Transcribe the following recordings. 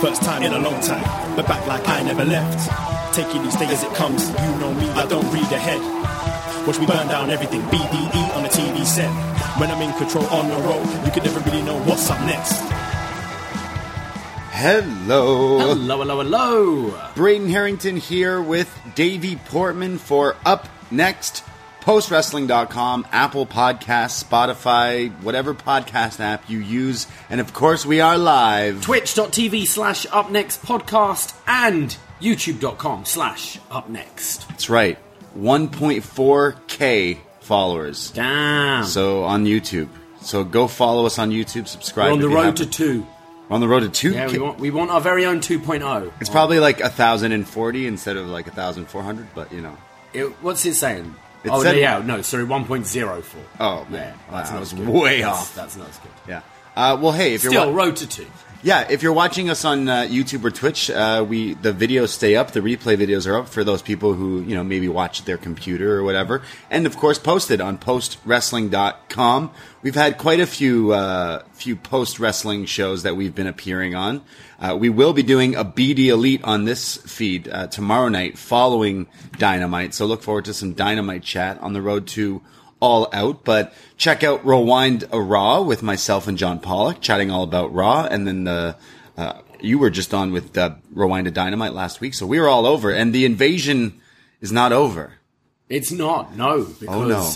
First time in a long time, but back like I never left. Taking each day as it comes, you know me, I don't read ahead. Watch me burn down everything, BDE on the TV set. When I'm in control on the road, you can never really know what's up next. Hello. Hello, hello, hello. Braden Harrington here with Davey Portman for Up Next. PostWrestling.com, Apple Podcasts, Spotify, whatever podcast app you use. And of course, we are live. Twitch.tv/UpNextPodcast and YouTube.com/UpNext. That's right. 1.4K followers. Damn. So on YouTube. So go follow us on YouTube, subscribe. We're on the road to 2. We're on the road to 2? Yeah, we want our very own 2.0. It's probably like 1,040 instead of like 1,400, but you know. What's it saying? It oh, said, yeah, no, sorry, 1.04. Oh, man. Yeah, that's wow, not was good. way off. That's not as good. Yeah. Well, hey, if you're... Still, road to 2. Yeah, if you're watching us on YouTube or Twitch, the videos stay up. The replay videos are up for those people who, you know, maybe watch their computer or whatever. And, of course, posted on postwrestling.com. We've had quite a few post-wrestling shows that we've been appearing on. We will be doing a BD Elite on this feed tomorrow night following Dynamite. So look forward to some Dynamite chat on the road to All Out, but check out Rewind a Raw with myself and John Pollock chatting all about Raw, and then you were just on with Rewind a Dynamite last week, so we were all over, and the invasion is not over. It's not, no, because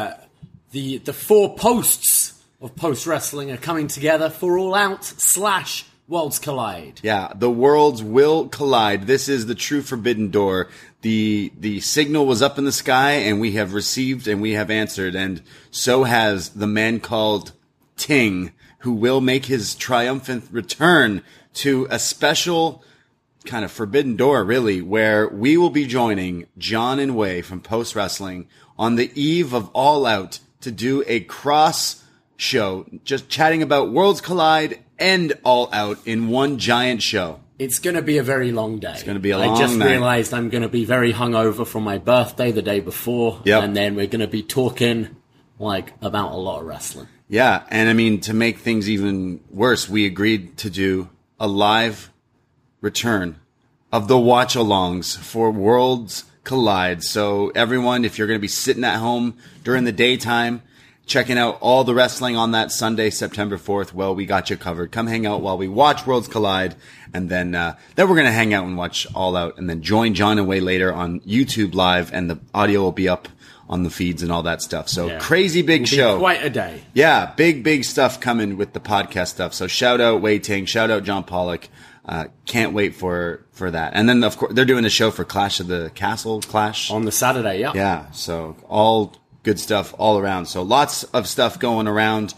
the 4 posts of Post Wrestling are coming together for All Out / Worlds Collide. Yeah, the worlds will collide. This is the true forbidden door. The signal was up in the sky, and we have received and we have answered, and so has the man called Ting, who will make his triumphant return to a special kind of forbidden door, really, where we will be joining John and Wai from Post Wrestling on the eve of All Out to do a cross show, just chatting about Worlds Collide and All Out in one giant show. It's going to be a very long day. It's going to be a long night. I just night. realized I'm going to be very hungover from my birthday the day before. Yep. And then we're going to be talking about a lot of wrestling. Yeah, and I mean, to make things even worse, we agreed to do a live return of the watch-alongs for Worlds Collide. So everyone, if you're going to be sitting at home during the daytime, checking out all the wrestling on that Sunday, September 4th, well, we got you covered. Come hang out while we watch Worlds Collide, and then we're going to hang out and watch All Out, and then join John and Wai later on YouTube Live, and the audio will be up on the feeds and all that stuff. So yeah. Crazy big show. Quite a day. Yeah, big stuff coming with the podcast stuff. So shout out Wai Ting, shout out John Pollock. Can't wait for that. And then, of course, they're doing a show for Clash of the Castle Clash. On the Saturday, yeah. Yeah, so all good stuff all around. So lots of stuff going around.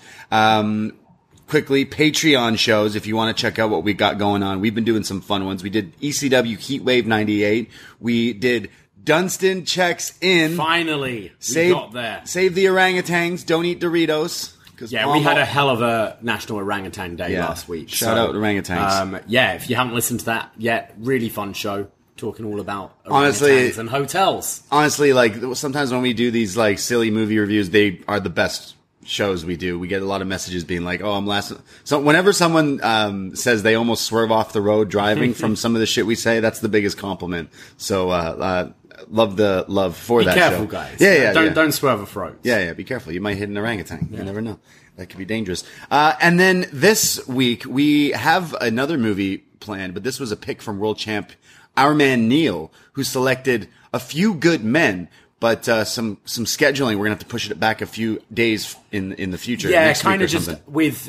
Quickly, Patreon shows, if you want to check out what we got going on. We've been doing some fun ones. We did ECW Heatwave 98. We did Dunstan Checks In. Finally, we got there. Save the orangutans, don't eat Doritos. Yeah, we had a hell of a National Orangutan Day last week. Shout out orangutans. Yeah, if you haven't listened to that yet, really fun show. Talking all about orangutans and hotels. Honestly, like, sometimes when we do these, like, silly movie reviews, they are the best shows we do. We get a lot of messages being like, oh, I'm last. So whenever someone says they almost swerve off the road driving from some of the shit we say, that's the biggest compliment. So, love the love for that show. Be careful, guys. Yeah. Don't swerve off roads. Yeah, be careful. You might hit an orangutan. You never know. That could be dangerous. And then this week, we have another movie planned, but this was a pick from world champ our man Neil, who selected A Few Good Men, but some scheduling, we're going to have to push it back a few days in the future. Yeah, kind of just with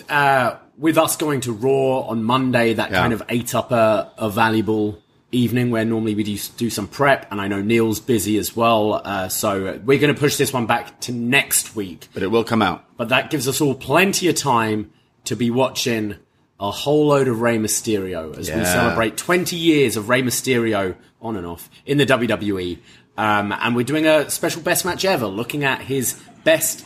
us going to Raw on Monday, that kind of ate up a valuable evening where normally we do some prep, and I know Neil's busy as well, so we're going to push this one back to next week. But it will come out. But that gives us all plenty of time to be watching a whole load of Rey Mysterio as we celebrate 20 years of Rey Mysterio on and off in the WWE. And we're doing a special best match ever, looking at his best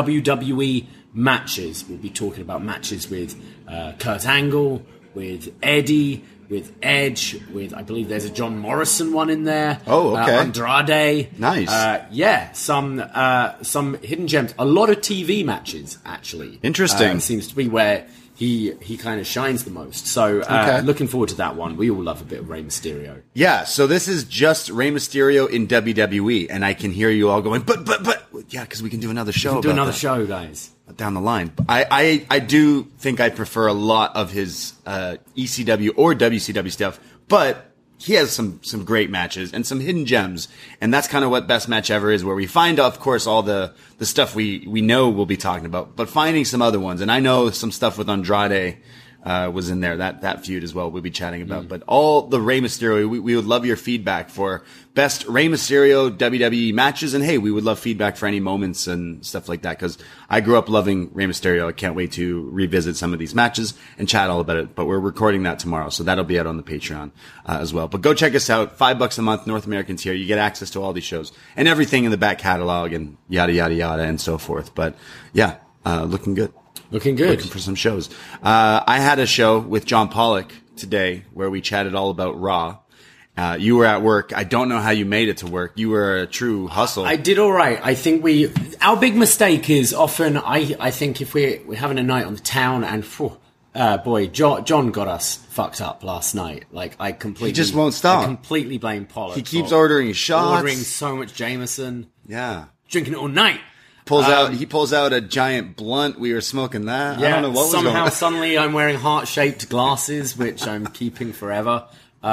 WWE matches. We'll be talking about matches with Kurt Angle, with Eddie, with Edge, with, I believe there's a John Morrison one in there. Oh, okay. Andrade. Nice. Some hidden gems. A lot of TV matches, actually. Interesting. Seems to be where he kind of shines the most. So looking forward to that one. We all love a bit of Rey Mysterio. Yeah, so this is just Rey Mysterio in WWE, and I can hear you all going, but, yeah, because we can do another show. Do another show, guys. Down the line. I do think I prefer a lot of his ECW or WCW stuff, but he has some great matches and some hidden gems, and that's kind of what Best Match Ever is, where we find, of course, all the stuff we know we'll be talking about, but finding some other ones. And I know some stuff with Andrade was in there, that feud as well we'll be chatting about. But all the Rey Mysterio, we would love your feedback for best Rey Mysterio WWE matches, and hey, we would love feedback for any moments and stuff like that, because I grew up loving Rey Mysterio. I can't wait to revisit some of these matches and chat all about it, but we're recording that tomorrow, so that'll be out on the Patreon as well. But go check us out, $5 a month, North Americans here. You get access to all these shows and everything in the back catalog and yada, yada, yada, and so forth. But yeah, looking good. Looking good. Looking for some shows. I had a show with John Pollock today where we chatted all about Raw. You were at work. I don't know how you made it to work. You were a true hustle. I did all right. I think our big mistake is often, I think if we're having a night on the town and, boy, John got us fucked up last night. Like, he just won't stop. I completely blame Pollock. He keeps ordering shots. Ordering so much Jameson. Yeah. Drinking it all night. He pulls out a giant blunt. We were smoking that. Yeah, I don't know what was going on. Suddenly I'm wearing heart-shaped glasses, which I'm keeping forever.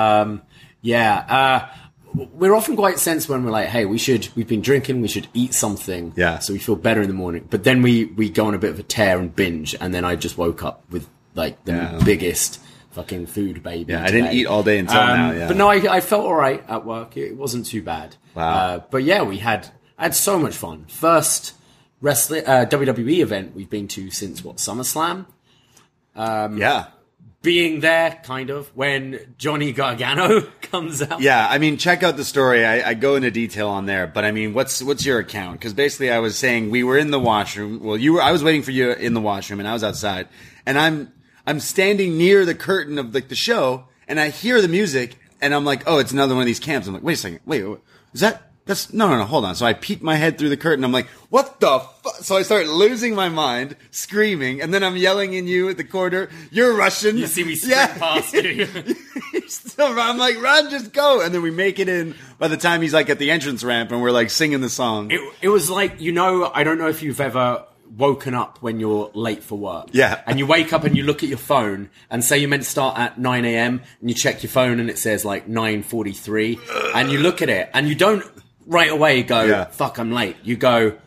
We're often quite sensed when we're like, hey, we've been drinking, we should eat something. Yeah. So we feel better in the morning. But then we go on a bit of a tear and binge, and then I just woke up with like the biggest fucking food baby. Yeah, today. I didn't eat all day until now. Yeah. But no, I felt all right at work. It wasn't too bad. Wow. But yeah, I had so much fun. First wrestling WWE event we've been to since SummerSlam. Yeah. Being there, kind of, when Johnny Gargano comes out. Yeah, I mean, check out the story. I go into detail on there, but I mean, what's your account? Because basically, I was saying we were in the washroom. Well, I was waiting for you in the washroom, and I was outside, and I'm standing near the curtain of the show, and I hear the music, and I'm like, oh, it's another one of these camps. I'm like, wait a second, wait, is that? No, hold on. So I peek my head through the curtain. I'm like, what the fuck? So I start losing my mind, screaming, and then I'm yelling in you at the corner, you're Russian. You see me sprint past you. So I'm like, run, just go. And then we make it in by the time he's like at the entrance ramp and we're like singing the song. It was like, I don't know if you've ever woken up when you're late for work. Yeah. And you wake up and you look at your phone and say you're meant to start at 9 a.m. and you check your phone and it says like 9:43 and you look at it and you don't right away go, fuck, I'm late. You go,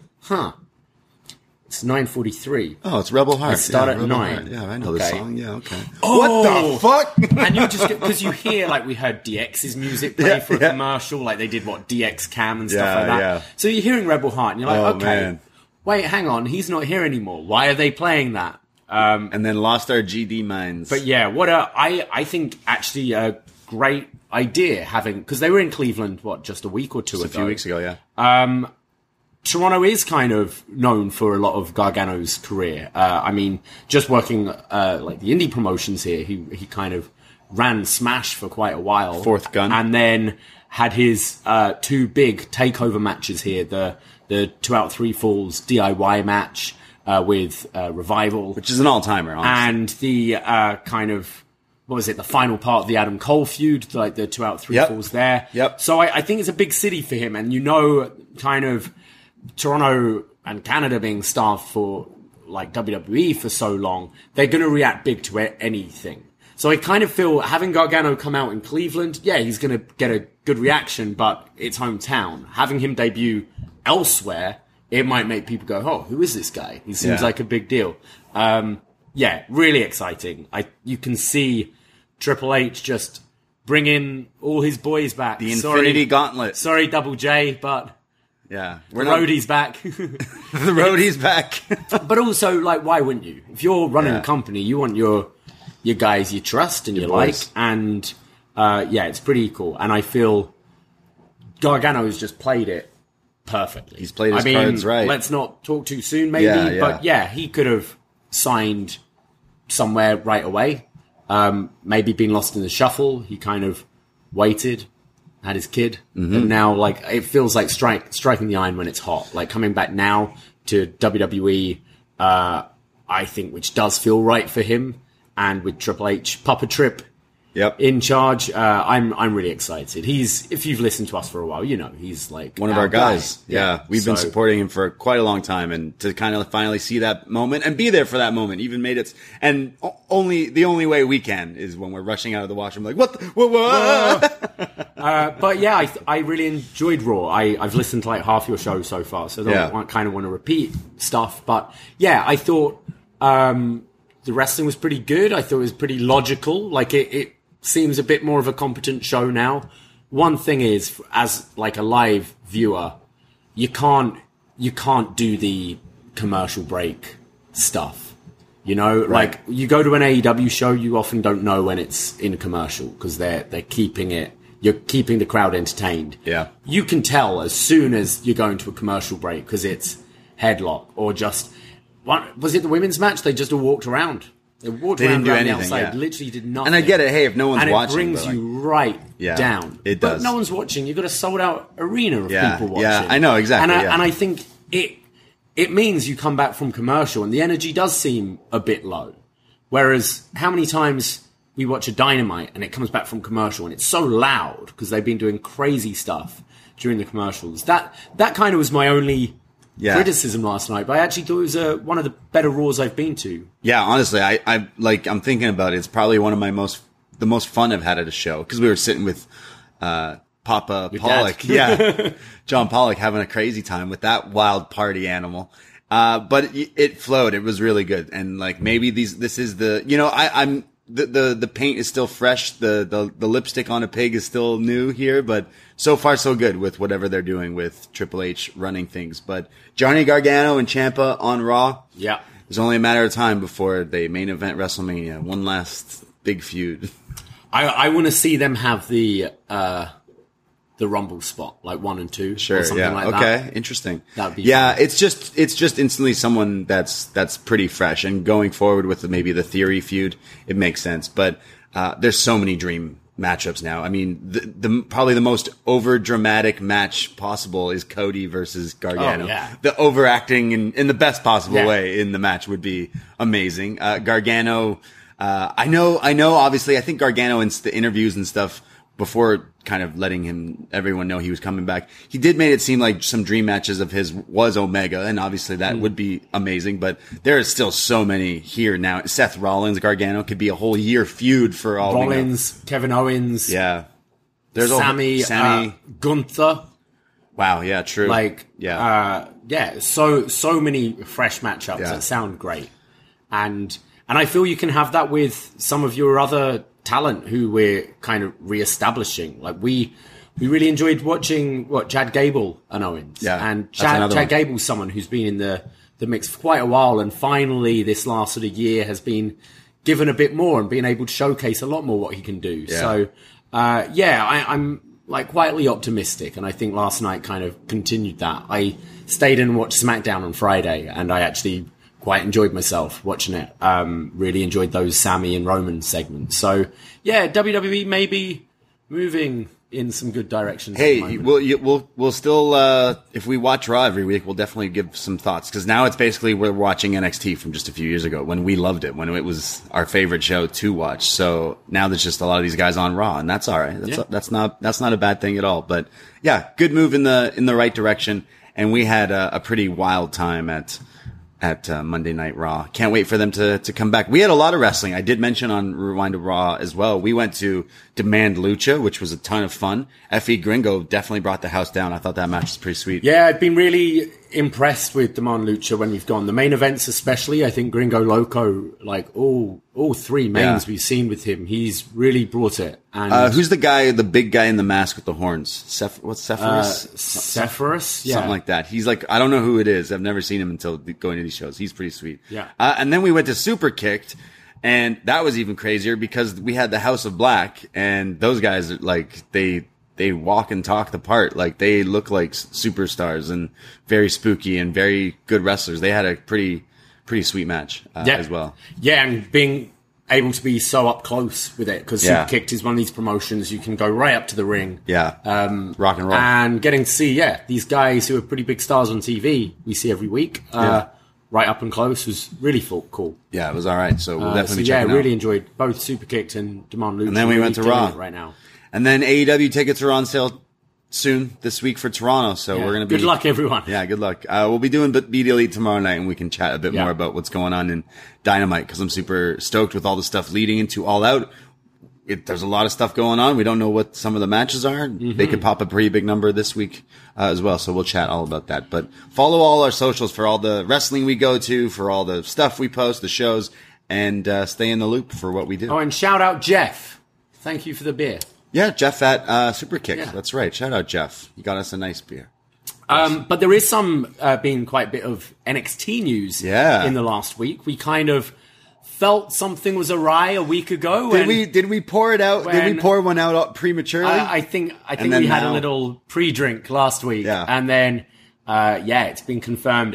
it's 9:43. Oh, it's Rebel Heart. I start at Rebel 9. Heart. Yeah, I know the song. Yeah, okay. Oh! What the fuck? And you just because you hear, like, we heard DX's music play for a commercial, like they did DX Cam and stuff like that. Yeah. So you're hearing Rebel Heart and you're like, okay, man. Wait, hang on, he's not here anymore. Why are they playing that? And then lost our GD minds. But yeah, I think actually a great idea because they were in Cleveland, just a week or two ago. A few weeks ago, yeah. Toronto is kind of known for a lot of Gargano's career. I mean, just working like the indie promotions here, he kind of ran Smash for quite a while. Fourth Gun. And then had his two big takeover matches here, the 2 Out 3 Falls DIY match with Revival. Which is an all-timer, honestly. And the kind of, what was it, the final part of the Adam Cole feud, like the 2 Out 3 Falls there. Yep. So I think it's a big city for him, and kind of Toronto and Canada being staffed for like WWE for so long, they're going to react big to anything. So I kind of feel having Gargano come out in Cleveland, he's going to get a good reaction, but it's hometown. Having him debut elsewhere, it might make people go, oh, who is this guy? He seems like a big deal. Really exciting. You can see Triple H just bring in all his boys back. The Infinity Gauntlet. Sorry, Double J, but yeah, Roadie's back. The Roadie's back. But also, like, why wouldn't you? If you're running a company, you want your guys you trust and you like, and it's pretty cool. And I feel Gargano has just played it perfectly. He's played his cards right. Let's not talk too soon, maybe, but he could have signed somewhere right away. Maybe been lost in the shuffle. He kind of waited, had his kid, and now like it feels like striking the iron when it's hot. Like coming back now to WWE, I I think, which does feel right for him. And with Triple H, Papa Trip in charge, I'm really excited. If you've listened to us for a while, you know, he's like one of our guys. Yeah. We've been supporting him for quite a long time, and to kind of finally see that moment and be there for that moment, even made it, and the only way we can is when we're rushing out of the washroom, like, what? But yeah, I really enjoyed Raw. I've listened to like half your show so far, so I don't kind of want to repeat stuff. But yeah, I thought the wrestling was pretty good. I thought it was pretty logical. Like it seems a bit more of a competent show now. One thing is, as like a live viewer, you can't do the commercial break stuff. You know, like you go to an AEW show, you often don't know when it's in a commercial because they're keeping it. You're keeping the crowd entertained. Yeah, you can tell as soon as you're going to a commercial break because it's headlock or just. What, was it the women's match? They just all walked around. They didn't do anything. The outside, literally did nothing. And I get it. Hey, if no one's watching, it brings you right down. It does. But no one's watching. You've got a sold out arena of people watching. Yeah, I know exactly. And I think it means you come back from commercial and the energy does seem a bit low. Whereas how many times we watch a Dynamite and it comes back from commercial and it's so loud because they've been doing crazy stuff during the commercials. That kind of was my only criticism last night, but I actually thought it was one of the better Raws I've been to. Yeah, honestly, I'm thinking about it. It's probably one of the most fun I've had at a show because we were sitting with Papa Pollock, John Pollock, having a crazy time with that wild party animal. But it flowed. It was really good, and like maybe this is the I'm. The paint is still fresh. The lipstick on a pig is still new here, but so far so good with whatever they're doing with Triple H running things. But Johnny Gargano and Ciampa on Raw. Yeah. It's only a matter of time before they main event WrestleMania. One last big feud. I want to see them have the Rumble spot, like 1 and 2. Sure, or something like that. Okay, interesting. That'd be fun. Fun. It's just instantly someone that's pretty fresh, and going forward with maybe the Theory feud, it makes sense. But there's so many dream matchups now. I mean, the probably the most over dramatic match possible is Cody versus Gargano. Oh, yeah. The overacting in the best possible way in the match would be amazing. Gargano, I know. Obviously, I think Gargano in the interviews and stuff, before kind of letting everyone know he was coming back, he did make it seem like some dream matches of his was Omega, and obviously that would be amazing, but there is still so many here now. Seth Rollins, Gargano could be a whole year feud for all Rollins, Kevin Owens. Yeah. There's Sammy. Gunther. Wow, yeah, true. So many fresh matchups that sound great. And I feel you can have that with some of your other talent who we're kind of re-establishing. Like we really enjoyed watching Chad Gable and Owens. Yeah, and Chad Gable's someone who's been in the mix for quite a while, and finally this last sort of year has been given a bit more and being able to showcase a lot more what he can do. Yeah. So I'm like quietly optimistic, and I think last night kind of continued that. I stayed and watched SmackDown on Friday, and I actually quite enjoyed myself watching it. Really enjoyed those Sammy and Roman segments. So yeah, WWE may be moving in some good directions. Hey, we'll still if we watch Raw every week, we'll definitely give some thoughts, because now it's basically we're watching NXT from just a few years ago when we loved it, when it was our favorite show to watch. So now there's just a lot of these guys on Raw, and that's all right. That's not a bad thing at all. But yeah, good move in the right direction. And we had a pretty wild time at Monday Night Raw. Can't wait for them to come back. We had a lot of wrestling. I did mention on Rewind to Raw as well. We went to Demand Lucha, which was a ton of fun. F.E. Gringo definitely brought the house down. I thought that match was pretty sweet. Yeah, I've been really impressed with Demand Lucha when we've gone. The main events especially, I think Gringo Loco, like all three mains we've seen with him, he's really brought it. And who's the big guy in the mask with the horns? What's Sepphoris? Sepphoris? Yeah. Something like that. He's like, I don't know who it is. I've never seen him until going to these shows. He's pretty sweet. Yeah. And then we went to Super Kicked, and that was even crazier because we had the House of Black, and those guys, like, they walk and talk the part. Like, they look like superstars and very spooky and very good wrestlers. They had a pretty sweet match as well. Yeah, and being able to be so up close with it, because Super Kicked is one of these promotions you can go right up to the ring. Yeah, rock and roll. And getting to see, these guys who are pretty big stars on TV, we see every week. right up and close was really cool. Yeah, it was all right. So we'll definitely check it out. Really enjoyed both Superkicked and Demand Lucha. And then we went to Raw right now. And then AEW tickets are on sale soon this week for Toronto. So we're going to be... Good luck, everyone. Yeah, good luck. We'll be doing BD Elite tomorrow night, and we can chat a bit more about what's going on in Dynamite, because I'm super stoked with all the stuff leading into All Out. There's a lot of stuff going on. We don't know what some of the matches are. Mm-hmm. They could pop a pretty big number this week as well, so we'll chat all about that. But follow all our socials for all the wrestling we go to, for all the stuff we post, the shows, and stay in the loop for what we do. Oh, and shout out Jeff. Thank you for the beer. Yeah, Jeff at Superkick. Yeah. That's right. Shout out Jeff. He got us a nice beer. But there is been quite a bit of NXT news in the last week. We kind of felt something was awry a week ago. Did we pour it out? Did we pour one out prematurely? I think we had a little pre-drink last week. Yeah. And then, it's been confirmed.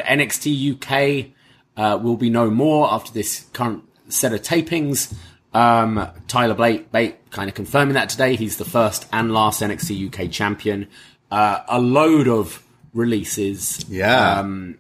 NXT UK will be no more after this current set of tapings. Tyler Bate kind of confirming that today. He's the first and last NXT UK champion. A load of releases. Yeah.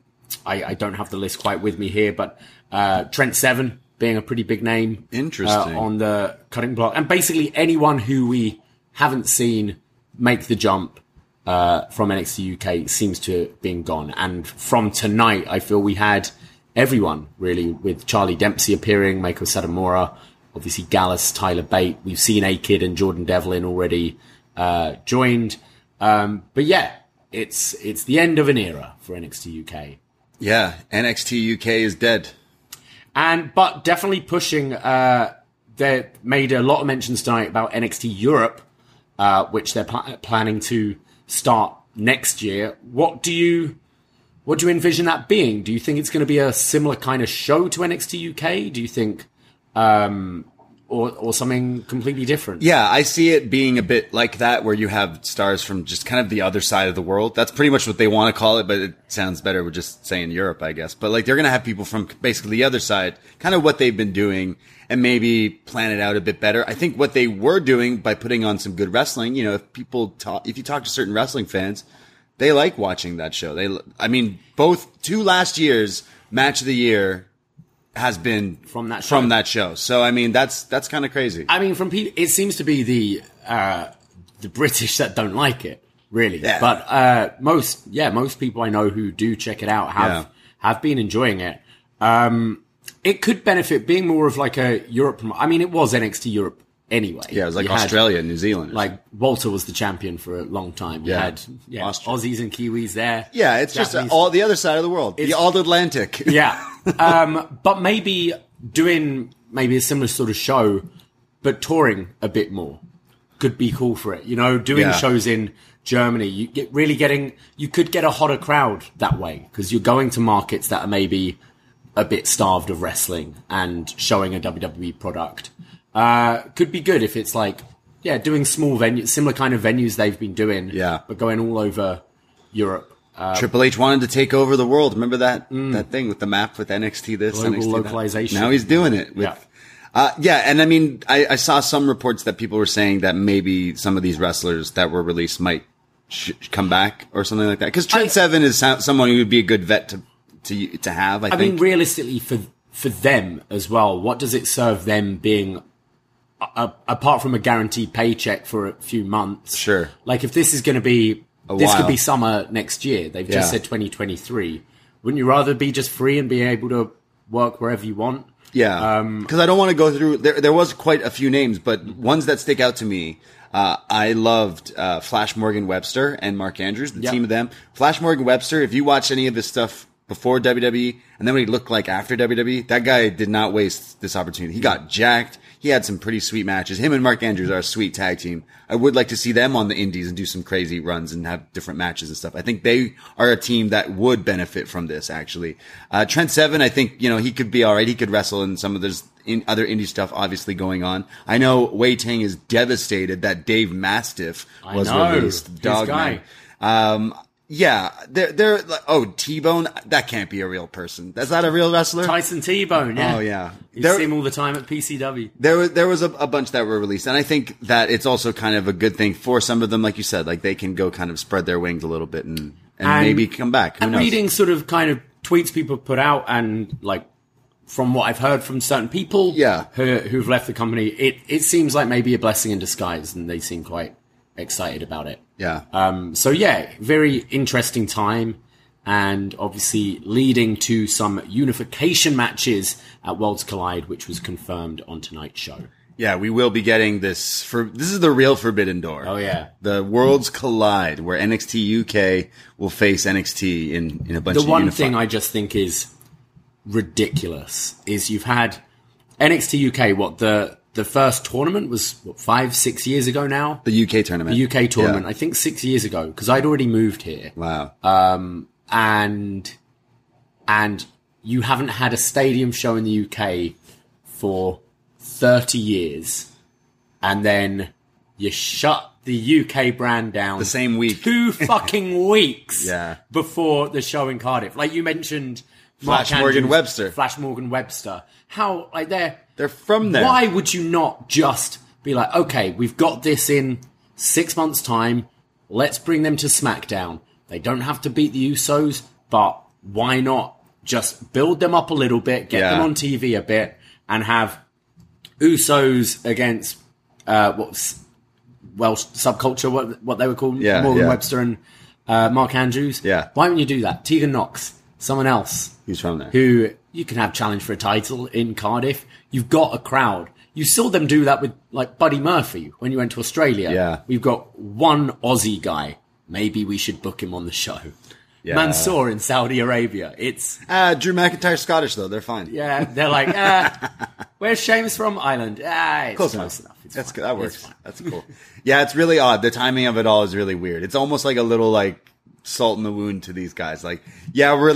I don't have the list quite with me here, but Trent Seven being a pretty big name. Interesting. On the cutting block. And basically anyone who we haven't seen make the jump from NXT UK seems to have been gone. And from tonight, I feel we had everyone, really, with Charlie Dempsey appearing, Meiko Satomura, obviously Gallus, Tyler Bate. We've seen A-Kid and Jordan Devlin already joined. But yeah, it's the end of an era for NXT UK. Yeah, NXT UK is dead. But definitely pushing, they made a lot of mentions tonight about NXT Europe, which they're planning to start next year. What do you envision that being? Do you think it's going to be a similar kind of show to NXT UK? Do you think, or something completely different? Yeah, I see it being a bit like that, where you have stars from just kind of the other side of the world. That's pretty much what they want to call it, but it sounds better with just saying Europe, I guess. But like, they're going to have people from basically the other side, kind of what they've been doing, and maybe plan it out a bit better. I think what they were doing by putting on some good wrestling, if you talk to certain wrestling fans, they like watching that show. Both 2 last years, Match of the Year has been from that show. So that's kind of crazy. From people, it seems to be the British that don't like it, really. Yeah. But most people I know who do check it out have been enjoying it. It could benefit being more of like a Europe. It was NXT Europe anyway. Yeah, it was like Australia, New Zealand. Like Walter was the champion for a long time. You had Aussies and Kiwis there. Yeah, it's Japanese. Just all the other side of the world, the All-Atlantic. Yeah. But maybe doing a similar sort of show, but touring a bit more could be cool for it. Doing shows in Germany, you could get a hotter crowd that way, because you're going to markets that are maybe a bit starved of wrestling and showing a WWE product. Could be good if it's like, doing small venues, similar kind of venues they've been doing, but going all over Europe. Triple H wanted to take over the world. Remember that thing with the map with NXT this, global NXT localization. That? Now he's doing it. I saw some reports that people were saying that maybe some of these wrestlers that were released might come back or something like that. Because Trent Seven is someone who would be a good vet to have. I think realistically for them as well, what does it serve them being? Apart from a guaranteed paycheck for a few months. Sure. Like, if this is going to be, could be summer next year. They've just said 2023. Wouldn't you rather be just free and be able to work wherever you want? Yeah. Because I don't want to go through, there was quite a few names, but ones that stick out to me, I loved Flash Morgan Webster and Mark Andrews, the team of them. Flash Morgan Webster, if you watch any of his stuff before WWE, and then what he looked like after WWE, that guy did not waste this opportunity. He got jacked. He had some pretty sweet matches. Him and Mark Andrews are a sweet tag team. I would like to see them on the indies and do some crazy runs and have different matches and stuff. I think they are a team that would benefit from this, actually. Trent Seven, I think, he could be alright. He could wrestle in some of this other indie stuff obviously going on. I know Wei Ting is devastated that Dave Mastiff was released. Dogman. Yeah, they're like, T-Bone, that can't be a real person. That's not a real wrestler? Tyson T-Bone, yeah. Oh, yeah. You see him all the time at PCW. There was a bunch that were released, and I think that it's also kind of a good thing for some of them, like you said, like they can go kind of spread their wings a little bit and maybe come back. Who knows? Reading sort of kind of tweets people put out and like from what I've heard from certain people who've left the company, it seems like maybe a blessing in disguise, and they seem quite excited about it. Yeah. So yeah, very interesting time, and obviously leading to some unification matches at Worlds Collide, which was confirmed on tonight's show. Yeah, we will be getting this. This is the real Forbidden Door. Oh yeah, the Worlds Collide, where NXT UK will face NXT in a bunch of The one thing I just think is ridiculous is you've had NXT UK. What the first tournament was 5-6 years ago now. The UK tournament. The UK tournament, I think 6 years ago, because I'd already moved here. Wow. And you haven't had a stadium show in the UK for 30 years, and then you shut the UK brand down the same week, 2 fucking weeks yeah. before the show in Cardiff. Like you mentioned, Flash Morgan Webster. Flash Morgan Webster. How like they're from there. Why would you not just be like, okay, we've got this in 6 months' time. Let's bring them to SmackDown. They don't have to beat the Usos, but why not just build them up a little bit, get them on TV a bit, and have Usos against what's Welsh Subculture, what they were called, Morgan Webster and Mark Andrews. Yeah. Why wouldn't you do that? Tegan Knox, someone else who's from there, who you can have challenge for a title in Cardiff. You've got a crowd. You saw them do that with like Buddy Murphy when you went to Australia. Yeah. We've got one Aussie guy. Maybe we should book him on the show. Yeah. Mansoor in Saudi Arabia. It's Drew McIntyre's Scottish though. They're fine. Yeah, they're like, where's Sheamus from? Ireland. It's close enough. That's good. That works. That's cool. Yeah, it's really odd. The timing of it all is really weird. It's almost like a little like salt in the wound to these guys. Like, yeah, we're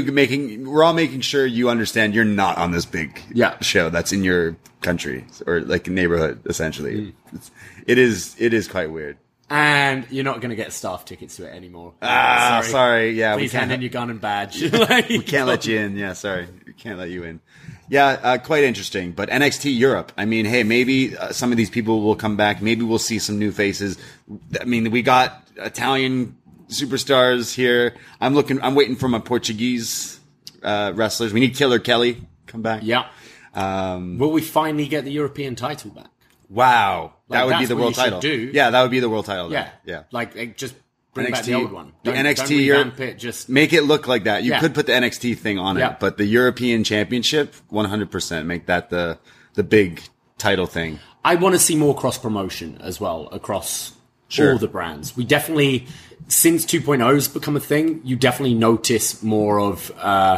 all making sure you understand you're not on this big show that's in your country or like neighborhood essentially. It is quite weird. And you're not going to get staff tickets to it anymore. Sorry. Yeah, please hand in your gun and badge. We can't let you in. Yeah, sorry. We can't let you in. Yeah, quite interesting. But NXT Europe, I mean, hey, maybe some of these people will come back. Maybe we'll see some new faces. I mean, we got Italian superstars here. I'm waiting for my Portuguese wrestlers. We need Killer Kelly come back. Yeah. Will we finally get the European title back? Wow. Like, that would be the world title. Yeah, that would be the world title. Yeah. Like, just bring NXT, back the old one. The NXT don't revamp it, just make it look like that. You could put the NXT thing on Yeah. it, but the European Championship, 100%, make that the big title thing. I want to see more cross-promotion as well across all the brands. We definitely, since 2.0 has become a thing, you definitely notice more of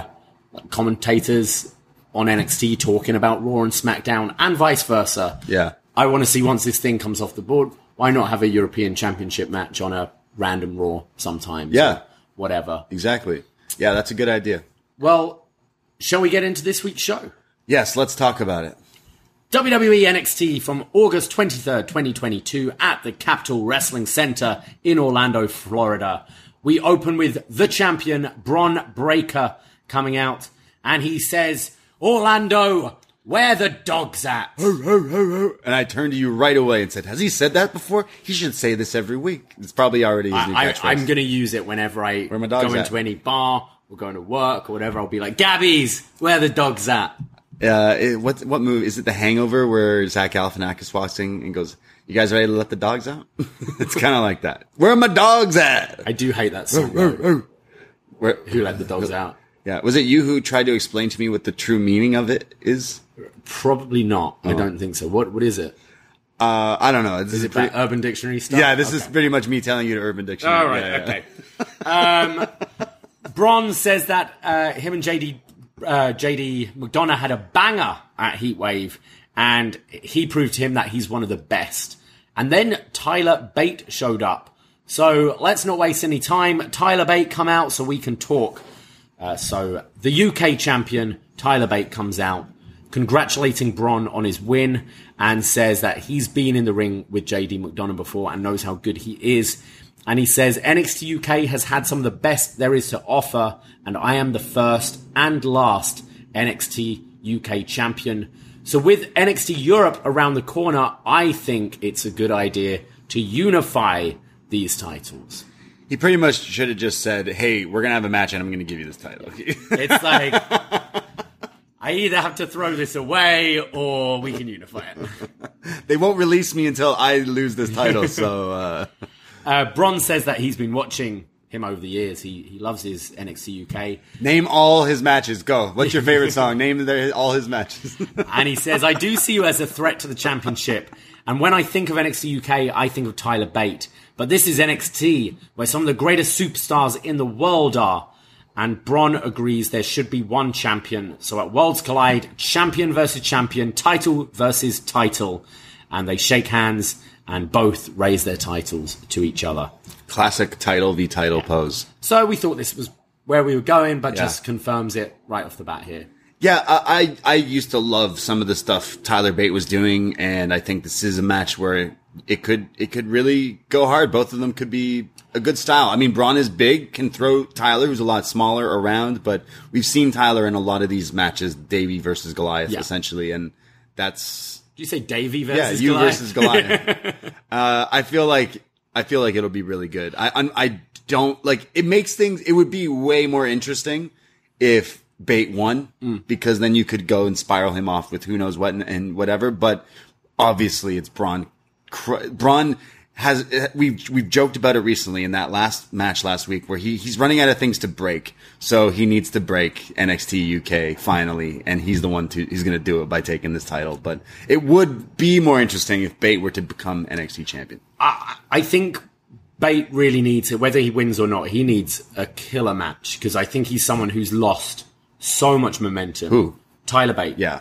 commentators on NXT talking about Raw and SmackDown and vice versa. Yeah. I want to see, once this thing comes off the board, why not have a European Championship match on a random Raw sometimes? Yeah. Whatever. Exactly. Yeah, that's a good idea. Well, shall we get into this week's show? Yes, let's talk about it. WWE NXT from August 23rd, 2022 at the Capitol Wrestling Center in Orlando, Florida. We open with the champion, Bron Breakker, coming out, and he says, "Orlando, where the dog's at?" And I turned to you right away and said, has he said that before? He should say this every week. It's probably already his new catchphrase. I'm going to use it whenever I Where my go dog's into at? any bar or going to work or whatever. I'll be like, "Gabby's, where the dog's at?" What movie? Is it The Hangover where Zach Galifianakis walks in and goes, "You guys ready to let the dogs out?" It's kind of like that. Where are my dogs at? I do hate that song. Though. Where, Who let the dogs out? Yeah. Was it you who tried to explain to me what the true meaning of it is? Probably not. I don't think so. What is it? I don't know. Is it like Urban Dictionary stuff? Yeah, this is pretty much me telling you to Urban Dictionary. All right, okay. Bron says that him and JD McDonough had a banger at Heatwave, and he proved to him that he's one of the best. And then Tyler Bate showed up. So let's not waste any time. Tyler Bate, come out so we can talk. So the UK champion, Tyler Bate, comes out, congratulating Bron on his win, and says that he's been in the ring with JD McDonough before and knows how good he is. And he says NXT UK has had some of the best there is to offer, and I am the first and last NXT UK champion. So with NXT Europe around the corner, I think it's a good idea to unify these titles. He pretty much should have just said, "Hey, we're gonna have a match, and I'm gonna give you this title." It's like I either have to throw this away or we can unify it. They won't release me until I lose this title. So Bron says that he's been watching him over the years. He loves his NXT UK. name all his matches. Go. What's your favorite song? Name all his matches. And he says, I do see you as a threat to the championship. And when I think of NXT UK, I think of Tyler Bate. But this is NXT, where some of the greatest superstars in the world are. And Bron agrees there should be one champion. So at Worlds Collide, champion versus champion, title versus title. And they shake hands and both raise their titles to each other. Classic title v title pose. So we thought this was where we were going, but just confirms it right off the bat here. Yeah, I used to love some of the stuff Tyler Bate was doing, and I think this is a match where it could really go hard. Both of them could be a good style. I mean, Braun is big, can throw Tyler, who's a lot smaller, around, but we've seen Tyler in a lot of these matches, Davey versus Goliath, essentially, and that's... Did you say Davey versus Goliath? Yeah, you versus Goliath. I feel like it'll be really good. I don't, like, it makes things, it would be way more interesting if Bate won, because then you could go and spiral him off with who knows what and whatever, but obviously it's Braun. Braun has, we've joked about it recently in that last match last week where he's running out of things to break. So he needs to break NXT UK finally. And he's the one he's going to do it by taking this title. But it would be more interesting if Bate were to become NXT champion. I think Bate really needs it, whether he wins or not, he needs a killer match because I think he's someone who's lost so much momentum. Who? Tyler Bate. Yeah.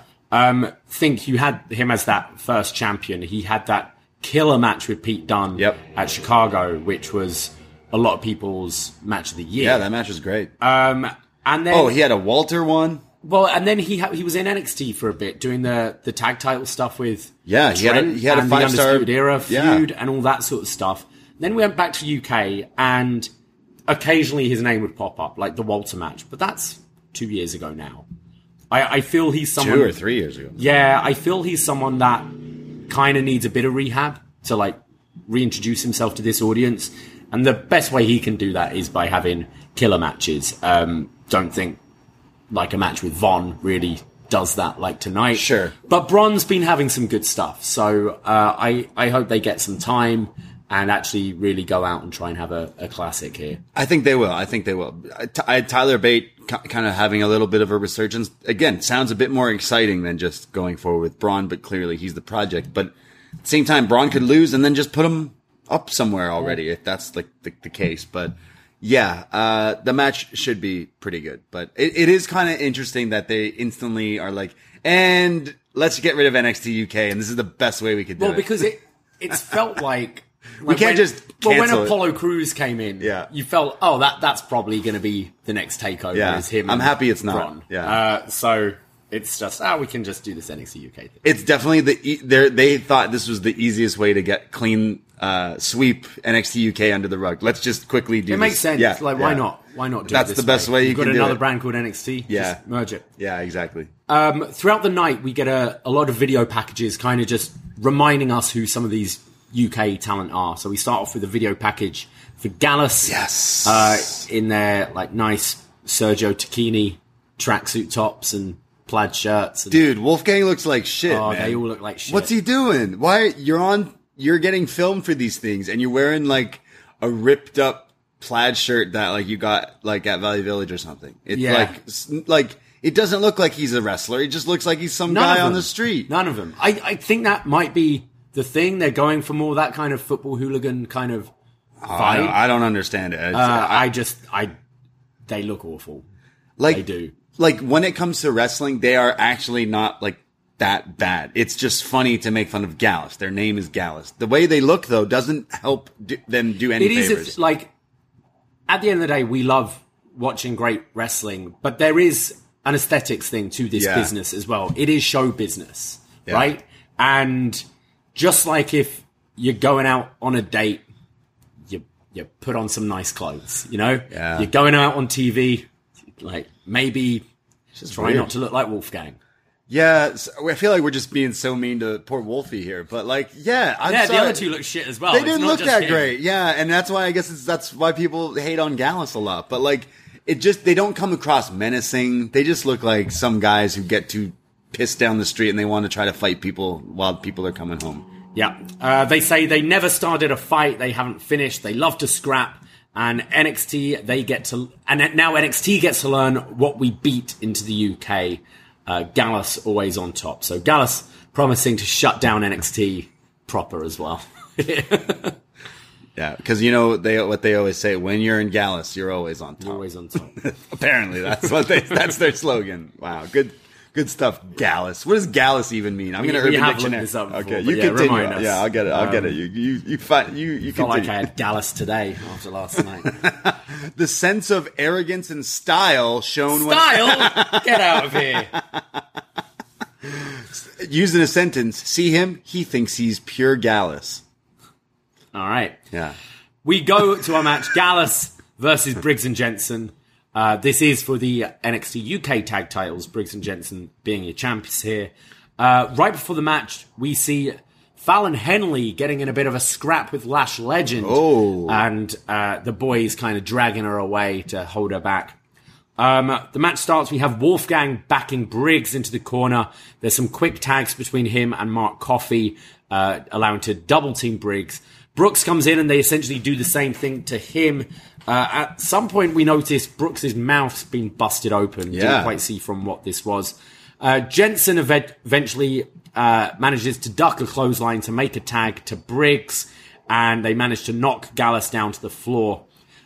Think you had him as that first champion. He had that killer match with Pete Dunne at Chicago, which was a lot of people's match of the year. Yeah, that match was great. And then he had a Walter one. Well, and then he was in NXT for a bit doing the tag title stuff with he had a 5-star the Undisputed Era feud and all that sort of stuff. Then we went back to UK and occasionally his name would pop up, like the Walter match, but that's 2 years ago now. I feel he's someone 2 or 3 years ago. Yeah, I feel he's someone that kind of needs a bit of rehab to like reintroduce himself to this audience. And the best way he can do that is by having killer matches. Don't think like a match with Von really does that like tonight. Sure. But Braun's been having some good stuff. So I hope they get some time and actually really go out and try and have a classic here. I think they will. Tyler Bate kind of having a little bit of a resurgence. Again, sounds a bit more exciting than just going forward with Braun, but clearly he's the project. But at the same time, Braun could lose and then just put him up somewhere already, if that's like the case. But yeah, the match should be pretty good. But it is kind of interesting that they instantly are like, and let's get rid of NXT UK, and this is the best way we could do it. Well, because it's felt like... we can't just cancel when Apollo Crews came in, you felt, that's probably going to be the next takeover. Yeah. Is him. I'm happy it's not. Braun. Yeah. So it's just, we can just do this NXT UK thing. It's definitely they thought this was the easiest way to get clean sweep NXT UK under the rug. Let's just quickly do. It makes sense. Yeah. Like, why not? Why not do That's it this the best way you can do it. You've got another brand called NXT. Yeah. Just merge it. Yeah, exactly. Throughout the night, we get a lot of video packages kind of just reminding us who some of these UK talent are. So we start off with a video package for Gallus. Yes. In their like nice Sergio Tacchini tracksuit tops and plaid shirts. And, dude, Wolfgang looks like shit, man. They all look like shit. What's he doing? Why you're getting filmed for these things and you're wearing like a ripped up plaid shirt that like you got like at Valley Village or something. It's like it doesn't look like he's a wrestler. It just looks like he's some guy on the street. None of them. I think that might be the thing. They're going for more that kind of football hooligan kind of vibe. I don't understand it. They look awful. Like, they do. Like, when it comes to wrestling, they are actually not, like, that bad. It's just funny to make fun of Gallus. Their name is Gallus. The way they look, though, doesn't help them do any favors. Like, at the end of the day, we love watching great wrestling, but there is an aesthetics thing to this business as well. It is show business, right? And just like if you're going out on a date, you put on some nice clothes, you know? Yeah. You're going out on TV, like, maybe just try not to look like Wolfgang. Yeah, I feel like we're just being so mean to poor Wolfie here, but like, I'm the sorry. other two look shit as well. They It's didn't not look just that him. great, yeah, and that's why I guess that's why people hate on Gallus a lot. But like, they don't come across menacing. They just look like some guys who get too pissed down the street and they want to try to fight people while people are coming home. Yeah, they say they never started a fight. They haven't finished. They love to scrap. And NXT, now NXT gets to learn what we beat into the UK. Gallus always on top. So Gallus promising to shut down NXT proper as well. Yeah, because what they always say: when you're in Gallus, you're always on top. You're always on top. Apparently, that's their slogan. Wow, good stuff, Gallus. What does Gallus even mean? I'm going to Urban Dictionary. This up before, okay, you continue. remind us. Yeah, I'll get it. I'll get it. You felt continue. like I had Gallus today after last night. The sense of arrogance and style shown Style? Get out of here. Used in a sentence, see him, he thinks he's pure Gallus. All right. Yeah. We go to our match, Gallus versus Briggs and Jensen. This is for the NXT UK tag titles, Briggs and Jensen being your champions here. Right before the match, we see Fallon Henley getting in a bit of a scrap with Lash Legend. Oh. And the boys kind of dragging her away to hold her back. The match starts, we have Wolfgang backing Briggs into the corner. There's some quick tags between him and Mark Coffey, allowing to double team Briggs. Brooks comes in and they essentially do the same thing to him. At some point we notice Brooks' mouth's been busted open. Yeah. Didn't quite see from what this was. Jensen eventually manages to duck a clothesline to make a tag to Briggs, and they manage to knock Gallus down to the floor.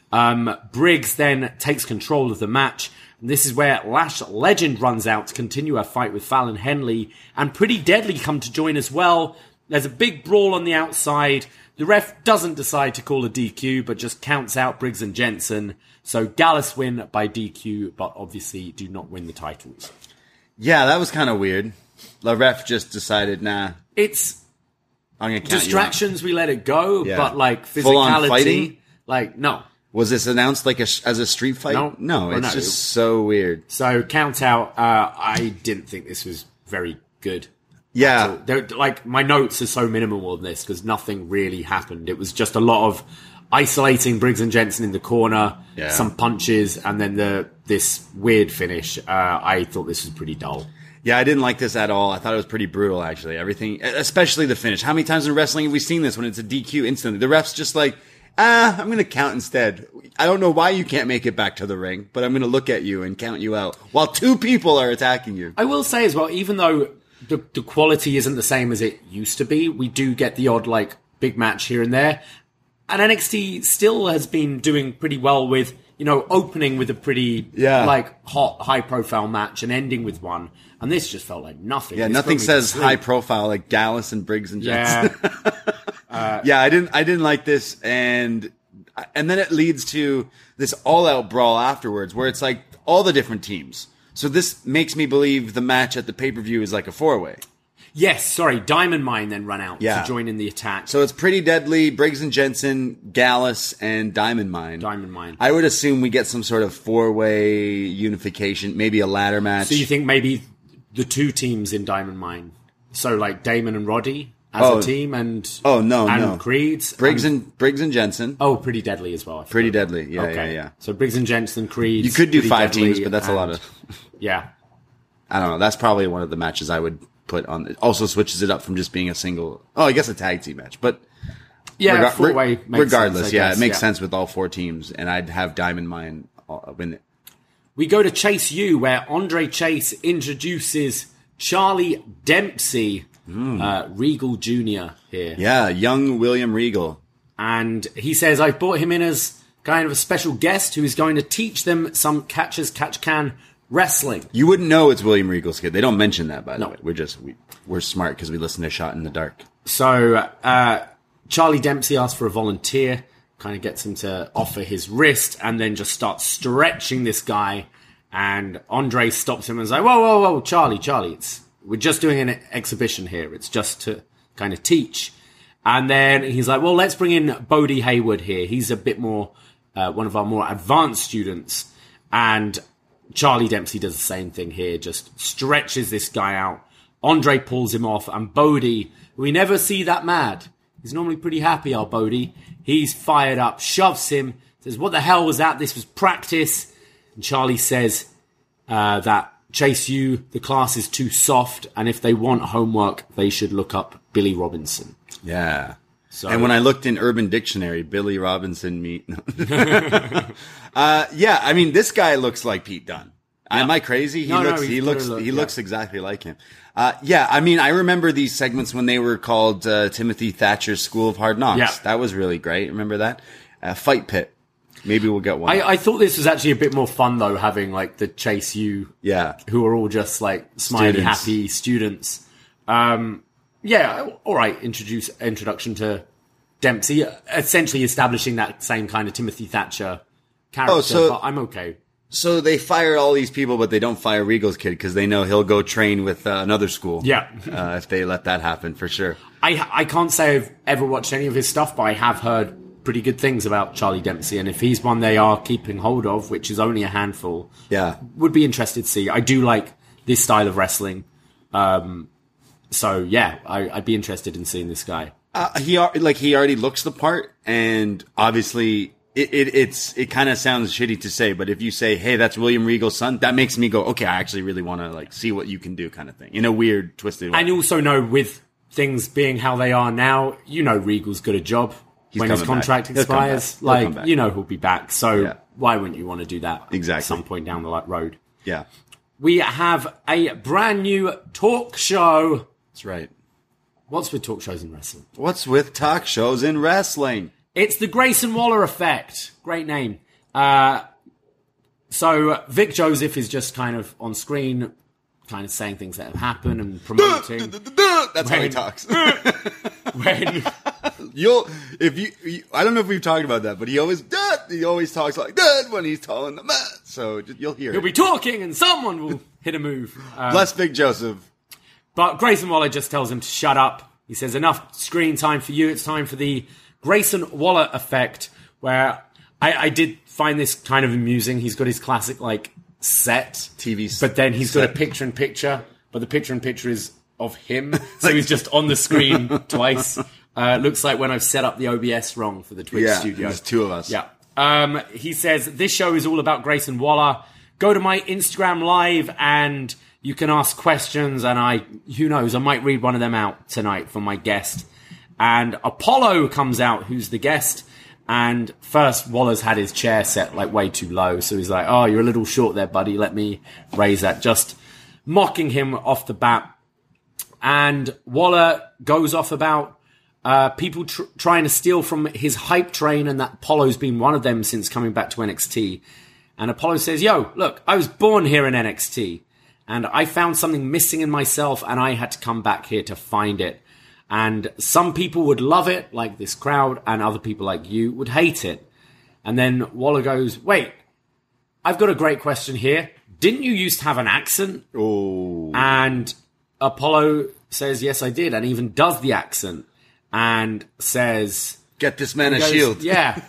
Briggs then takes control of the match. And this is where Lash Legend runs out to continue her fight with Fallon Henley, and Pretty Deadly come to join as well. There's a big brawl on the outside. The ref doesn't decide to call a DQ, but just counts out Briggs and Jensen. So Gallus win by DQ, but obviously do not win the titles. Yeah, that was kind of weird. The ref just decided, nah. It's I'm gonna count distractions, we let it go, Yeah. but like Full-on fighting? physicality, like no. Was this announced like as a street fight? No. It's just so weird. So count out. I didn't think this was very good. Yeah. Like my notes are so minimal on this because nothing really happened. It was just a lot of isolating Briggs and Jensen in the corner, some punches, and then this weird finish. I thought this was pretty dull. Yeah, I didn't like this at all. I thought it was pretty brutal, actually. Everything, especially the finish. How many times in wrestling have we seen this when it's a DQ instantly? The ref's just like, I'm going to count instead. I don't know why you can't make it back to the ring, but I'm going to look at you and count you out while two people are attacking you. I will say as well, even though the quality isn't the same as it used to be, we do get the odd like big match here and there. And NXT still has been doing pretty well with, opening with a pretty like hot, high profile match and ending with one. And this just felt like nothing. Yeah, This nothing put me to says sleep. high profile like Gallus and Briggs and Jensen. Yeah. Yeah, I didn't like this, and then it leads to this all out brawl afterwards, where it's like all the different teams. So this makes me believe the match at the pay-per-view is like a 4-way. Yes, sorry, Diamond Mine then run out Yeah. to join in the attack. So it's Pretty Deadly, Briggs and Jensen, Gallus, and Diamond Mine. Diamond Mine. I would assume we get some sort of 4-way unification, maybe a ladder match. So you think maybe the two teams in Diamond Mine, so like Damon and Roddy as a team, and no. Creeds, Briggs and Jensen. Pretty Deadly as well. I forgot. Pretty Deadly, yeah. So Briggs and Jensen, Creeds. You could do Pretty 5 Deadly, teams, but that's a lot of... Yeah. I don't know. That's probably one of the matches I would put on. It also switches it up from just being a single. Oh, I guess a tag team match, but Yeah, 4-way makes regardless, sense, I guess, it makes sense with all 4 teams, and I'd have Diamond Mine win it. We go to Chase U, where Andre Chase introduces Charlie Dempsey, Regal Jr. here. Yeah, young William Regal. And he says, I've brought him in as kind of a special guest who is going to teach them some catch-as-catch-can wrestling. You wouldn't know it's William Regal's kid. They don't mention that, by the No. way. We're smart because we listen to Shot in the Dark. So Charlie Dempsey asks for a volunteer, kind of gets him to offer his wrist, and then just starts stretching this guy. And Andre stops him and is like, whoa, Charlie, we're just doing an exhibition here. It's just to kind of teach. And then he's like, well, let's bring in Bodie Hayward here. He's a bit more, one of our more advanced students. And Charlie Dempsey does the same thing here, just stretches this guy out. Andre pulls him off, and Bodie, we never see that mad. He's normally pretty happy, our Bodie. He's fired up, shoves him, says, what the hell was that? This was practice. And Charlie says that Chase U, the class is too soft, and if they want homework, they should look up Billy Robinson. Yeah. So, and when I looked in Urban Dictionary, Billy Robinson meet. Yeah, I mean, this guy looks like Pete Dunne. Am I crazy? He looks exactly like him. Yeah, I mean, I remember these segments when they were called Timothy Thatcher's School of Hard Knocks. Yeah. That was really great. Remember that? Fight Pit. Maybe we'll get one. I thought this was actually a bit more fun, though, having like the Chase U, who are all just like smiley, happy students. Yeah, all right. Introduction to Dempsey, essentially establishing that same kind of Timothy Thatcher character. But I'm okay. So they fired all these people, but they don't fire Regal's kid because they know he'll go train with another school. Yeah, if they let that happen, for sure. I can't say I've ever watched any of his stuff, but I have heard pretty good things about Charlie Dempsey, and if he's one they are keeping hold of, which is only a handful, would be interested to see. I do like this style of wrestling, so yeah, I'd be interested in seeing this guy. He already looks the part, and obviously it kind of sounds shitty to say, but if you say, "Hey, that's William Regal's son," that makes me go, "Okay, I actually really want to like see what you can do," kind of thing, in a weird, twisted way. And you also know, with things being how they are now, you know Regal's got a job. When his contract expires, he'll be back. So why wouldn't you want to do that at some point down the road? Yeah. We have a brand new talk show. That's right. What's with talk shows in wrestling? What's with talk shows in wrestling? It's the Grayson Waller Effect. Great name. So Vic Joseph is just kind of on screen, kind of saying things that have happened and promoting. That's how he talks. When I don't know if we've talked about that, but he always talks like that when he's telling the mat. So you'll hear he'll be talking and someone will hit a move. Bless Big Joseph. But Grayson Waller just tells him to shut up. He says, enough screen time for you. It's time for the Grayson Waller Effect, where I did find this kind of amusing. He's got his classic like set TV, but then he's got a picture-in-picture, but the picture-in-picture is of him, so he's just on the screen twice. Looks like when I've set up the OBS wrong for the Twitch studio. There's two of us. Yeah. He says, this show is all about Grayson Waller. Go to my Instagram Live and you can ask questions, and who knows, I might read one of them out tonight for my guest. And Apollo comes out, who's the guest. And first, Waller's had his chair set like way too low, so he's like, oh, you're a little short there, buddy. Let me raise that. Just mocking him off the bat. And Waller goes off about people trying to steal from his hype train, and that Apollo's been one of them since coming back to NXT. And Apollo says, yo, look, I was born here in NXT, and I found something missing in myself, and I had to come back here to find it. And some people would love it, like this crowd, and other people like you would hate it. And then Waller goes, wait, I've got a great question here. Didn't you used to have an accent? Oh. And Apollo says, yes, I did, and even does the accent, and says, get this man a shield. Yeah.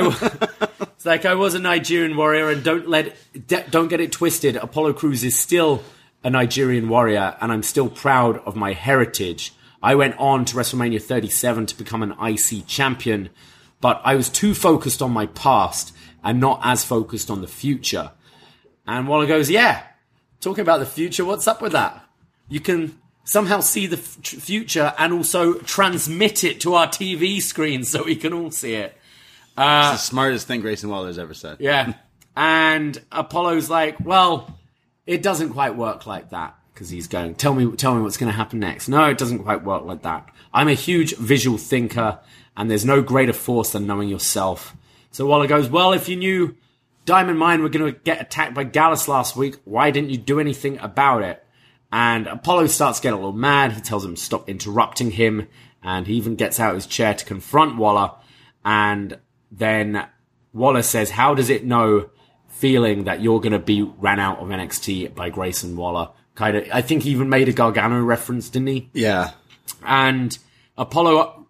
It's like, I was a Nigerian warrior, and don't get it twisted. Apollo Crews is still a Nigerian warrior, and I'm still proud of my heritage. I went on to WrestleMania 37 to become an IC champion, but I was too focused on my past and not as focused on the future. And Waller goes, yeah, talking about the future, what's up with that? You can somehow see the future and also transmit it to our TV screen so we can all see it. It's the smartest thing Grayson Waller's ever said. Yeah. And Apollo's like, well, it doesn't quite work like that. Because he's going, tell me what's going to happen next. No, it doesn't quite work like that. I'm a huge visual thinker, and there's no greater force than knowing yourself. So Waller goes, well, if you knew Diamond Mine were going to get attacked by Gallus last week, why didn't you do anything about it? And Apollo starts getting a little mad. He tells him to stop interrupting him, and he even gets out of his chair to confront Waller. And then Waller says, how does it know feeling that you're going to be ran out of NXT by Grayson Waller? Kind of, I think he even made a Gargano reference, didn't he? Yeah. And Apollo,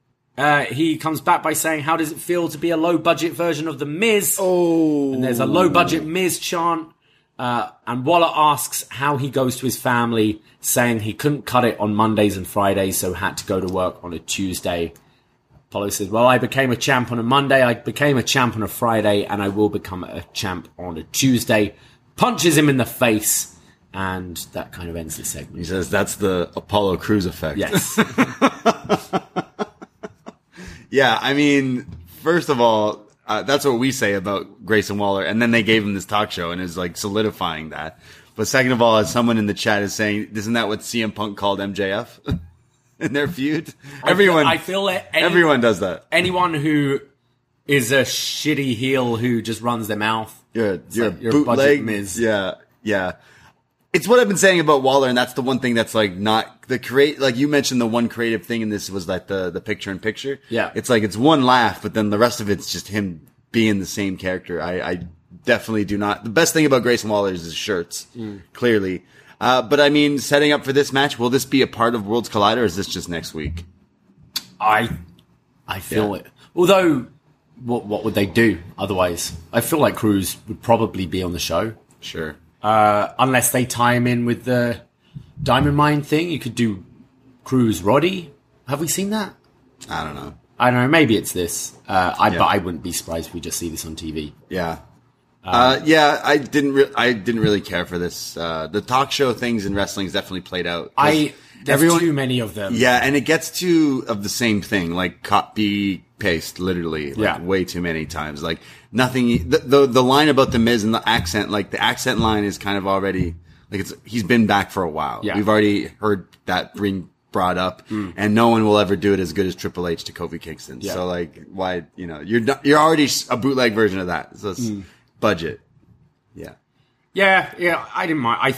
he comes back by saying, how does it feel to be a low-budget version of The Miz? Oh. And there's a low-budget Miz chant. And Waller asks how he goes to his family, saying he couldn't cut it on Mondays and Fridays, so had to go to work on a Tuesday. Apollo says, well, I became a champ on a Monday, I became a champ on a Friday, and I will become a champ on a Tuesday. Punches him in the face, and that kind of ends the segment. He says that's the Apollo Crews effect. Yes. Yeah, I mean, first of all, that's what we say about Grayson Waller, and then they gave him this talk show and is like solidifying that. But second of all, as someone in the chat is saying, isn't that what CM Punk called MJF in their feud? I feel that everyone does that. Anyone who is a shitty heel who just runs their mouth, you're like, a bootleg Miz. Yeah. It's what I've been saying about Waller, and that's the one thing that's like not the like you mentioned, the one creative thing in this was like the picture in picture. Yeah. It's like it's one laugh, but then the rest of it's just him being the same character. I definitely do not. The best thing about Grayson Waller is his shirts, clearly. But I mean, setting up for this match, will this be a part of Worlds Collide, or is this just next week? I feel it. Although, what would they do otherwise? I feel like Crews would probably be on the show. Sure. Unless they tie him in with the Diamond Mine thing. You could do Crews Roddy. Have we seen that? I don't know. Maybe it's this. But I wouldn't be surprised if we just see this on TV. Yeah. I didn't really care for this. The talk show things in wrestling is definitely played out. There's too many of them. Yeah, and it gets too of the same thing, like copy paste, literally, way too many times. Like nothing. The line about the Miz and the accent, like the accent line is kind of already like he's been back for a while. Yeah. We've already heard that brought up, and no one will ever do it as good as Triple H to Kofi Kingston. Yeah. So like, why you're already a bootleg version of that. So it's budget. Yeah. I didn't mind.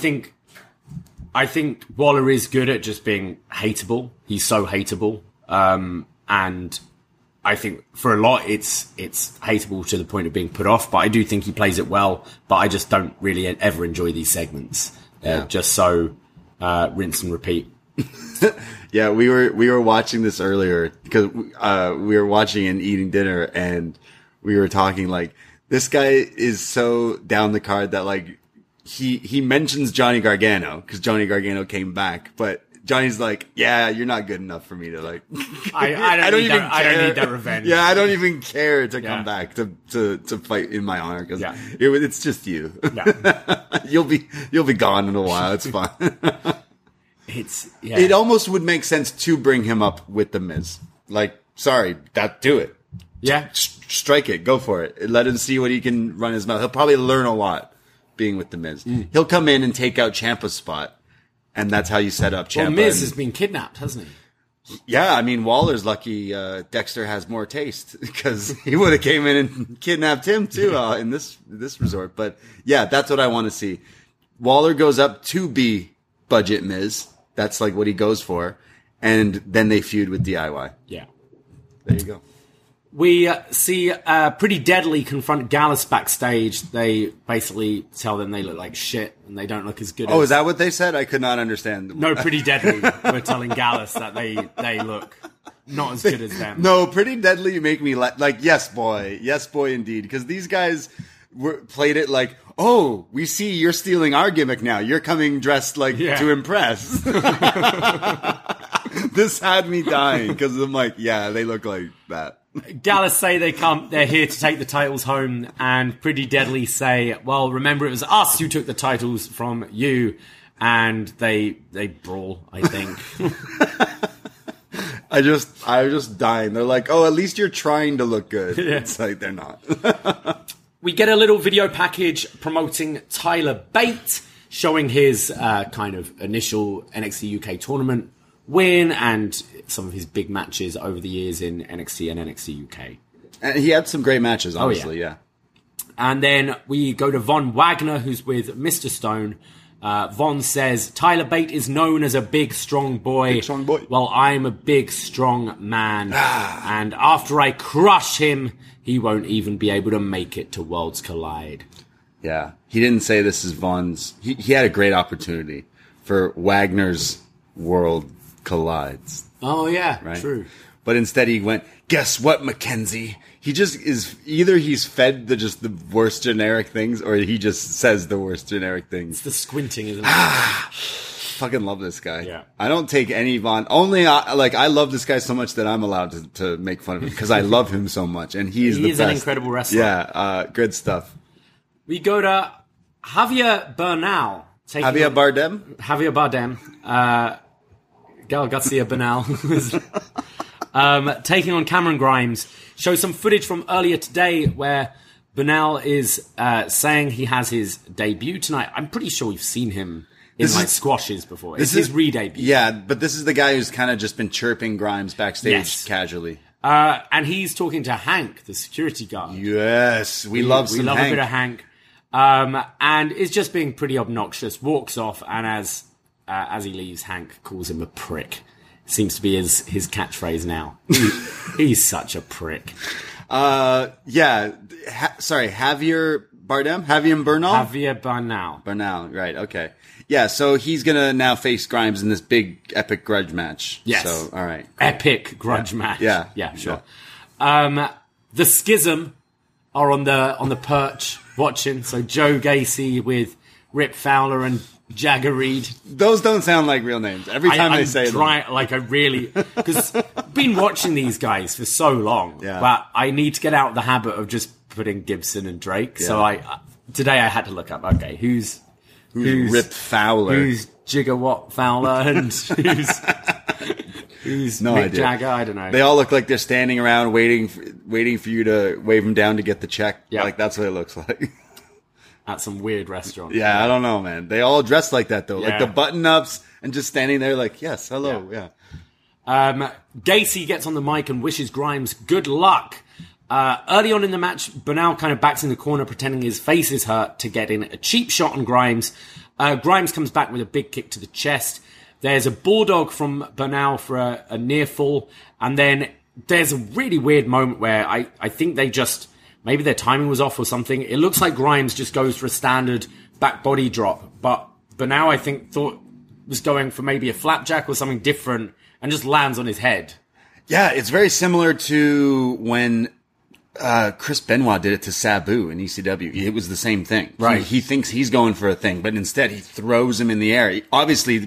I think Waller is good at just being hateable. He's so hateable. And I think for a lot, it's hateable to the point of being put off, but I do think he plays it well, but I just don't really ever enjoy these segments. Just so, rinse and repeat. Yeah, we were watching this earlier because, we were watching and eating dinner, and we were talking like, this guy is so down the card that like, he mentions Johnny Gargano because Johnny Gargano came back, but Johnny's like, yeah, you're not good enough for me to like. I don't need that revenge. Yeah, I don't even care to come back to fight in my honor because it's just you. Yeah. you'll be gone in a while. It's fine. It almost would make sense to bring him up with the Miz. Like, sorry, do it. Yeah, strike it, go for it. Let him see what he can run his mouth. He'll probably learn a lot being with the Miz. He'll come in and take out Ciampa's spot. And that's how you set up Ciampa. Well, Miz has been kidnapped, hasn't he? Yeah, I mean, Waller's lucky Dexter has more taste because he would have came in and kidnapped him too in this resort. But yeah, that's what I want to see. Waller goes up to be budget Miz. That's like what he goes for. And then they feud with DIY. Yeah. There you go. We see Pretty Deadly confront Gallus backstage. They basically tell them they look like shit and they don't look as good. Oh, is that what they said? I could not understand. No, Pretty Deadly were telling Gallus that they look not as good as them. No, Pretty Deadly make me like, yes, boy, indeed. Because these guys played it like, oh, we see you're stealing our gimmick now. You're coming dressed like to impress. This had me dying because I'm like, yeah, they look like that. Gallus say they're here to take the titles home, and Pretty Deadly say, well, remember it was us who took the titles from you, and they brawl, I think. I was just dying. They're like, oh, at least you're trying to look good. Yeah. It's like, they're not. We get a little video package promoting Tyler Bate, showing his kind of initial NXT UK tournament win and some of his big matches over the years in NXT and NXT UK. And he had some great matches, honestly, yeah. And then we go to Von Wagner, who's with Mr. Stone. Von says, Tyler Bate is known as a big, strong boy. Big, strong boy. Well, I'm a big, strong man. And after I crush him, he won't even be able to make it to Worlds Collide. Yeah. He didn't say this is Von's. He had a great opportunity for Wagner's World Collides. Oh, yeah. Right? True. But instead he went, guess what, Mackenzie? He just is either he's fed the worst generic things, or he just says the worst generic things. It's the squinting, isn't it? Fucking love this guy. Yeah. I don't take any I love this guy so much that I'm allowed to make fun of him because I love him so much, and he is an incredible wrestler. Yeah, good stuff. We go to Javier Bernal. Javier Bardem. Gal Garcia Bernal. Taking on Cameron Grimes. Show some footage from earlier today where Bernal is saying he has his debut tonight. I'm pretty sure we've seen him in squashes before. It's his re-debut. Yeah, but this is the guy who's kind of just been chirping Grimes backstage casually. And he's talking to Hank, the security guard. Yes, we love a bit of Hank. And is just being pretty obnoxious, walks off, and as he leaves, Hank calls him a prick. Seems to be his catchphrase now. He's such a prick. Javier Bardem? Javier Bernal? Javier Bernal. Bernal, right, okay. Yeah, so he's gonna now face Grimes in this big epic grudge match. Yes. So, alright. Cool. Epic grudge match. Yeah. Yeah, sure. Yeah. The Schism are on the perch watching. So Joe Gacy with Rip Fowler and Jagger Reed. Those don't sound like real names. Every time they say them. Like I really... Because I've been watching these guys for so long. Yeah. But I need to get out of the habit of just putting Gibson and Drake. Yeah. So today I had to look up, okay, who's Rip Fowler? Who's Gigawatt Fowler? And who's no Mick idea. Jagger? I don't know. They all look like they're standing around waiting for you to wave them down to get the check. Yeah. Like, that's what it looks like. At some weird restaurant. Yeah, I don't know, man. They all dress like that, though. Yeah. Like the button-ups and just standing there like, yes, hello, yeah. Gacy gets on the mic and wishes Grimes good luck. Early on in the match, Bernal kind of backs in the corner pretending his face is hurt to get in a cheap shot on Grimes. Grimes comes back with a big kick to the chest. There's a bulldog from Bernal for a near fall. And then there's a really weird moment where I think they just... Maybe their timing was off or something. It looks like Grimes just goes for a standard back body drop. But Bernal, I think, thought was going for maybe a flapjack or something different and just lands on his head. Yeah, it's very similar to when Chris Benoit did it to Sabu in ECW. It was the same thing. Right. He thinks he's going for a thing, but instead he throws him in the air. Obviously,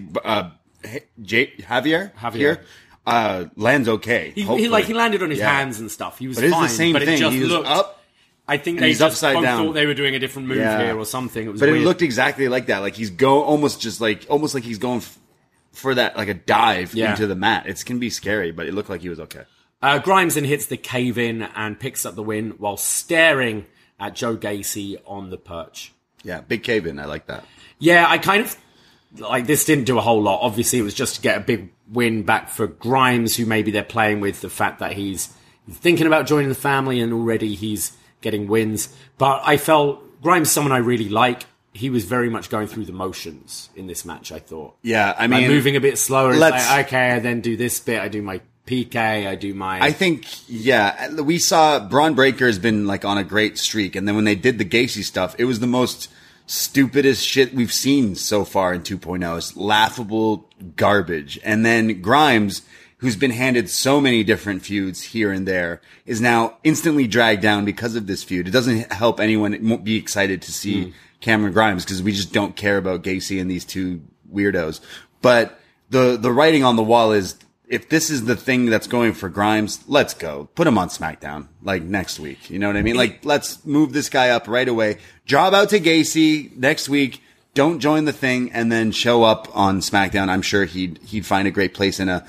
Javier here lands okay. He landed on his hands and stuff. He was but fine. It's the same but thing. It just he was looked up. I think and they he's just upside both down. thought they were doing a different move here or something. It was but weird. It looked exactly like that. Like he's almost like he's going for that, like a dive into the mat. It can be scary, but it looked like he was okay. Grimes then hits the cave in and picks up the win while staring at Joe Gacy on the perch. Yeah, big cave in. I like that. Yeah, I kind of like this. Didn't do a whole lot. Obviously, it was just to get a big win back for Grimes, who maybe they're playing with the fact that he's thinking about joining the family and already he's getting wins. But I felt Grimes is someone I really like. He was very much going through the motions in this match, I thought. Yeah, I mean... Like moving a bit slower. It's like, okay, I then do this bit. I do my PK. I do my... I think, yeah, we saw Braun Breaker has been like on a great streak. And then when they did the Gacy stuff, it was the most stupidest shit we've seen so far in 2.0. It's laughable garbage. And then Grimes, who's been handed so many different feuds here and there, is now instantly dragged down because of this feud. It doesn't help anyone be excited to see Cameron Grimes because we just don't care about Gacy and these two weirdos. But the writing on the wall is, if this is the thing that's going for Grimes, let's go. Put him on SmackDown, like, next week. You know what I mean? Like, let's move this guy up right away. Job out to Gacy next week. Don't join the thing and then show up on SmackDown. I'm sure he'd find a great place in a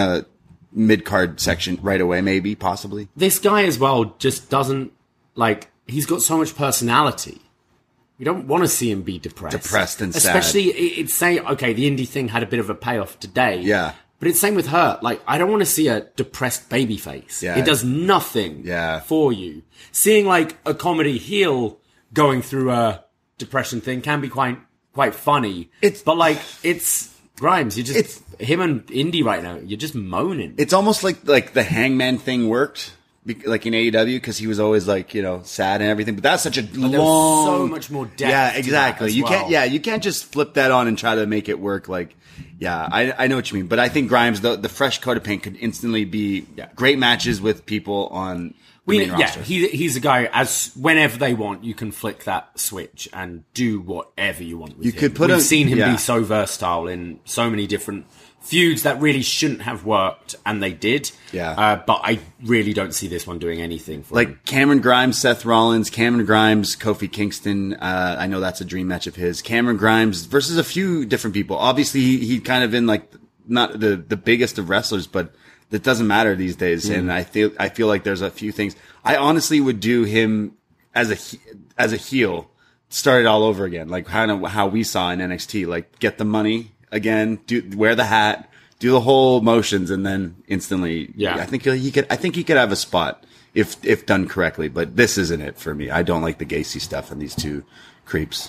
mid-card section right away, maybe, possibly. This guy as well just doesn't, like, he's got so much personality. We don't want to see him be depressed. And Especially, sad. it's saying, okay, the indie thing had a bit of a payoff today. Yeah. But it's same with her. Like, I don't want to see a depressed baby face. Yeah. It does nothing for you. Seeing, like, a comedy heel going through a depression thing can be quite funny. But, like, it's Grimes. Him and Indy right now, you're just moaning. It's almost like the Hangman thing worked. Like in AEW, because he was always like, sad and everything. But that's such a long, so much more depth. Yeah, exactly. To that as well. You can't just flip that on and try to make it work. Like, yeah, I know what you mean. But I think Grimes, the fresh coat of paint, could instantly be great matches with people on main roster. He's a guy, as whenever they want, you can flick that switch and do whatever you want with him. We've seen him be so versatile in so many different feuds that really shouldn't have worked, and they did. Yeah. But I really don't see this one doing anything for him. Like Cameron Grimes, Seth Rollins, Cameron Grimes, Kofi Kingston. I know that's a dream match of his. Cameron Grimes versus a few different people. Obviously, he kind of in like not the biggest of wrestlers, but that doesn't matter these days. And I feel like there's a few things. I honestly would do him as a heel, start it all over again, like kind of how we saw in NXT. Like get the money again, wear the hat, do the whole motions, and then instantly. Yeah, I think he could have a spot if done correctly. But this isn't it for me. I don't like the Gacy stuff and these two creeps.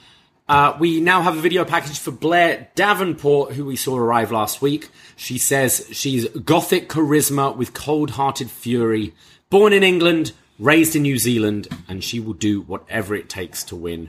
We now have a video package for Blair Davenport, who we saw arrive last week. She says she's gothic charisma with cold-hearted fury, born in England, raised in New Zealand, and she will do whatever it takes to win.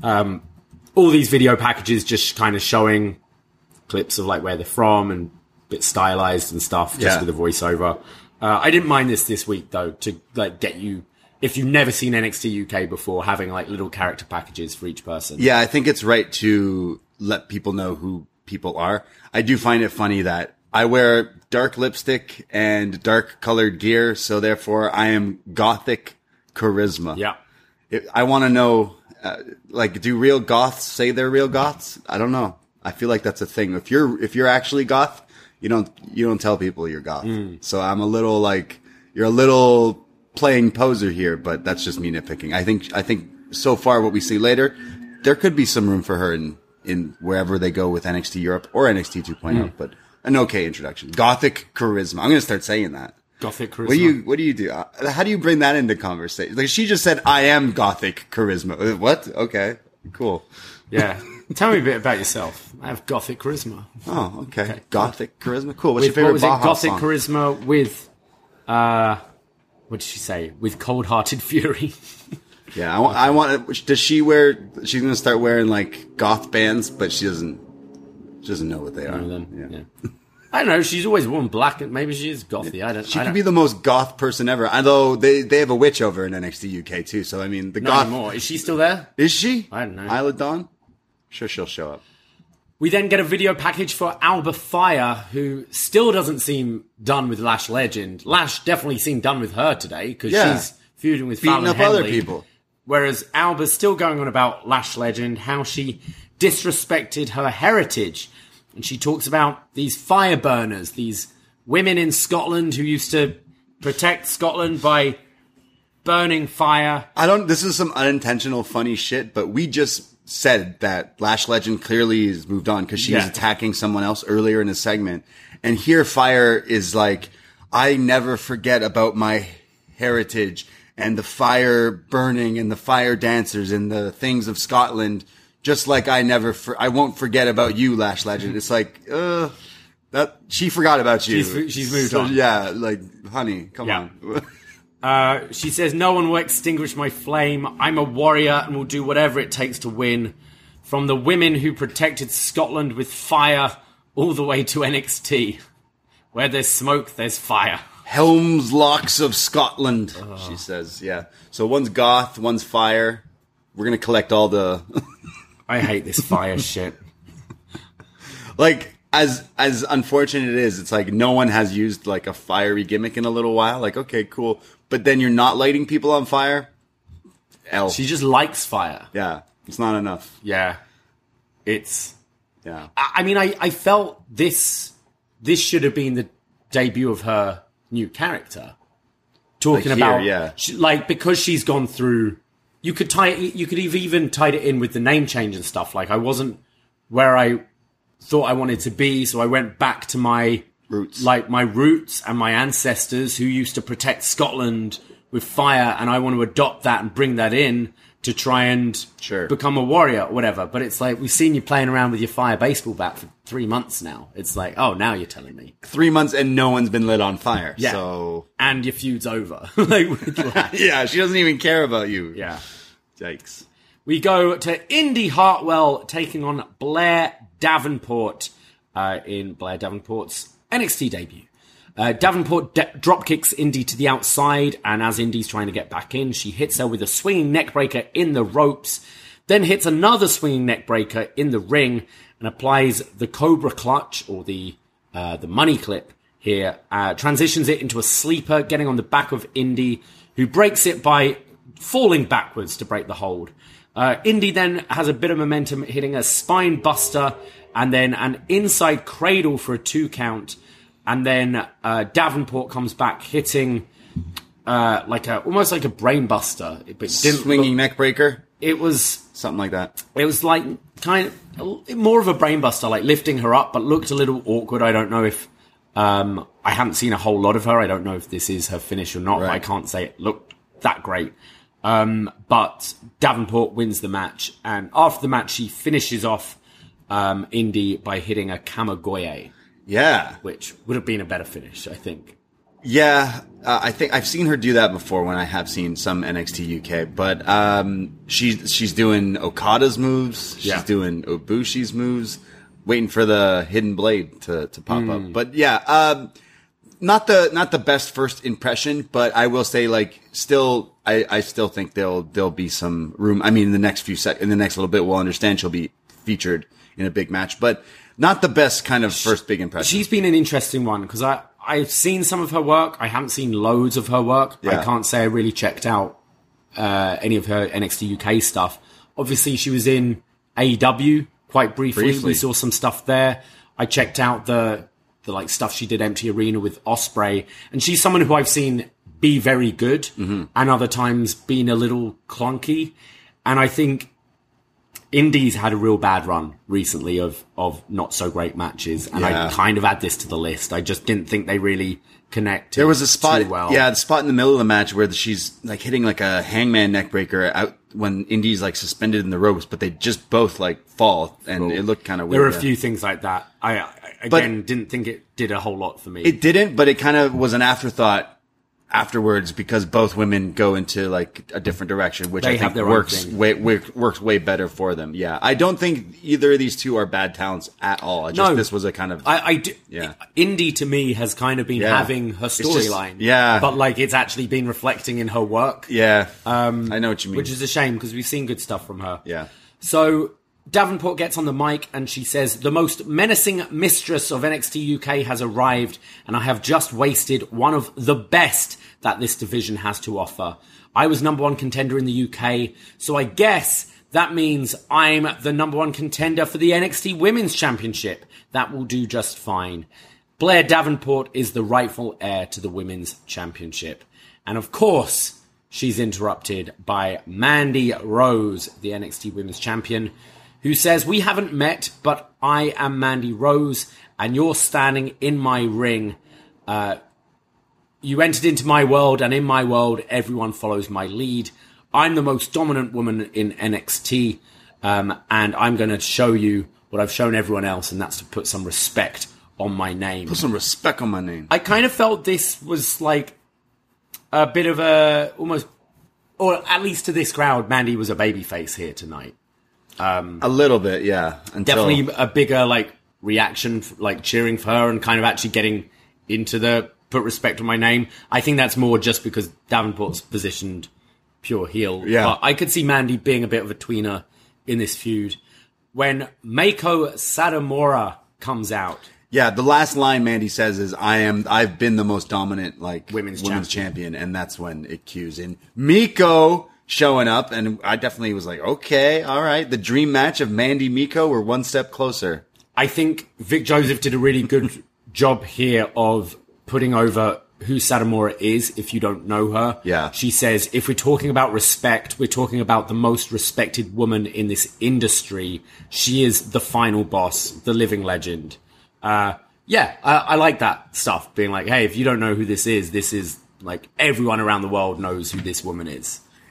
All these video packages just kind of showing clips of like where they're from and a bit stylized and stuff, just with a voiceover. I didn't mind this week though, to like get you, if you've never seen NXT UK before, having like little character packages for each person. Yeah, I think it's right to let people know who people are. I do find it funny that I wear dark lipstick and dark colored gear, so therefore I am gothic charisma. Yeah. I want to know, like, do real goths say they're real goths? I don't know. I feel like that's a thing. If you're actually goth, you don't tell people you're goth. So I'm a little like, you're a little playing poser here, but that's just me nitpicking. I think so far what we see later, there could be some room for her in wherever they go with NXT Europe or NXT 2.0, but an okay introduction. Gothic charisma. I'm going to start saying that. Gothic charisma. What do you do? How do you bring that into conversation? Like she just said, I am gothic charisma. What? Okay, cool. Yeah. Tell me a bit about yourself. I have gothic charisma. Oh, okay. Gothic charisma. Cool. What's your favorite Baja Gothic song? charisma with, what did she say? With cold-hearted fury. Yeah, I want. Does she wear? She's gonna start wearing like goth bands, but she doesn't know what they are. Yeah. I don't know. She's always worn black, and maybe she is gothy. She could be the most goth person ever. Although they have a witch over in NXT UK too. So I mean, the not goth. anymore. Is she still there? Is she? I don't know. Isla Dawn. Sure, she'll show up. We then get a video package for Alba Fire, who still doesn't seem done with Lash Legend. Lash definitely seemed done with her today because she's feuding with beating Fallon up Henley. other people. Whereas Alba's still going on about Lash Legend, how she disrespected her heritage. And she talks about these fire burners, these women in Scotland who used to protect Scotland by burning fire. This is some unintentional funny shit, but we just said that Lash Legend clearly has moved on because she was attacking someone else earlier in the segment. And here Fire is like, I never forget about my heritage and the fire burning and the fire dancers and the things of Scotland. Just like I won't forget about you, Lash Legend. It's like, that she forgot about you. She's moved on. Yeah, like, honey, come on. She says, no one will extinguish my flame. I'm a warrior and will do whatever it takes to win. From the women who protected Scotland with fire all the way to NXT. Where there's smoke, there's fire. Helm's Locks of Scotland, she says. Yeah. So one's goth, one's fire. We're going to collect all the... I hate this fire shit. Like... As unfortunate it is, it's like no one has used like a fiery gimmick in a little while. Like, okay, cool. But then you're not lighting people on fire? She just likes fire. Yeah. It's not enough. Yeah. Yeah. I mean, I felt this should have been the debut of her new character. Talking about, because she's gone through, you could have even tied it in with the name change and stuff. Like, I wasn't where I thought I wanted to be, so I went back to my roots, my roots and my ancestors who used to protect Scotland with fire, and I want to adopt that and bring that in to try and become a warrior or whatever. But it's like, we've seen you playing around with your fire baseball bat for 3 months now. It's like, oh, now you're telling me 3 months and no one's been lit on fire. Yeah. So and your feud's over. Yeah, she doesn't even care about you. Yeah. Yikes. We go to Indy Hartwell taking on Blair Davenport in Blair Davenport's NXT debut. Davenport drop kicks Indy to the outside, and as Indy's trying to get back in, she hits her with a swinging neckbreaker in the ropes, then hits another swinging neckbreaker in the ring, and applies the Cobra Clutch, or the money clip here, transitions it into a sleeper, getting on the back of Indy, who breaks it by falling backwards to break the hold. Indy then has a bit of momentum, hitting a spine buster, and then an inside cradle for a 2 count, and then Davenport comes back, hitting almost like a brain buster. Swinging neck breaker? It was something like that. It was like kind of more of a brain buster, like lifting her up, but looked a little awkward. I don't know if I haven't seen a whole lot of her. I don't know if this is her finish or not. Right. But I can't say it looked that great. But Davenport wins the match, and after the match, she finishes off Indy by hitting a Kamagoye. Yeah, which would have been a better finish, I think. Yeah, I think I've seen her do that before when I have seen some NXT UK. But she's doing Okada's moves. She's doing Ibushi's moves. Waiting for the hidden blade to pop up. But yeah, not the best first impression. But I will say, like, still, I still think there'll be some room. I mean, in the next little bit, we'll understand she'll be featured in a big match. But not the best kind of first big impression. She's been an interesting one because I've seen some of her work. I haven't seen loads of her work. Yeah. I can't say I really checked out any of her NXT UK stuff. Obviously, she was in AEW quite briefly. We saw some stuff there. I checked out the like stuff she did Empty Arena with Ospreay, and she's someone who I've seen be very good and other times being a little clunky. And I think Indy's had a real bad run recently of not so great matches, and I kind of add this to the list. I just didn't think they really connected. There was a spot, too well. The spot in the middle of the match where she's like hitting like a hangman neckbreaker out when Indy's like suspended in the ropes, but they just both like fall, and it looked kind of weird. There were a few things like that. I didn't think it did a whole lot for me. It didn't, but it kind of was an afterthought afterwards because both women go into like a different direction, which I think works way better for them. Yeah, I don't think either of these two are bad talents at all. This was a kind of Indy to me has kind of been having her storyline, but like it's actually been reflecting in her work. Yeah, I know what you mean, which is a shame because we've seen good stuff from her. Yeah, so Davenport gets on the mic and she says, "The most menacing mistress of NXT UK has arrived, and I have just wasted one of the best that this division has to offer. I was number one contender in the UK, so I guess that means I'm the number one contender for the NXT Women's Championship. That will do just fine. Blair Davenport is the rightful heir to the Women's Championship." And of course, she's interrupted by Mandy Rose, the NXT Women's Champion, who says, "We haven't met, but I am Mandy Rose, and you're standing in my ring. You entered into my world, and in my world, everyone follows my lead. I'm the most dominant woman in NXT, and I'm going to show you what I've shown everyone else, and that's to put some respect on my name." Put some respect on my name. I kind of felt this was like a bit of a almost, or at least to this crowd, Mandy was a babyface here tonight. A little bit, yeah. Definitely a bigger like reaction, like cheering for her and kind of actually getting into the put respect on my name. I think that's more just because Davenport's positioned pure heel. Yeah. But I could see Mandy being a bit of a tweener in this feud. When Meiko Satomura comes out. Yeah, the last line Mandy says is, I've been the most dominant like women's champion, and that's when it cues in Meiko showing up, and I definitely was like, okay, all right, the dream match of Mandy Meiko, we're one step closer. I think Vic Joseph did a really good job here of putting over who Satomura is if you don't know her. Yeah. She says, if we're talking about respect, we're talking about the most respected woman in this industry. She is the final boss, the living legend. I like that stuff, being like, hey, if you don't know who this is like everyone around the world knows who this woman is.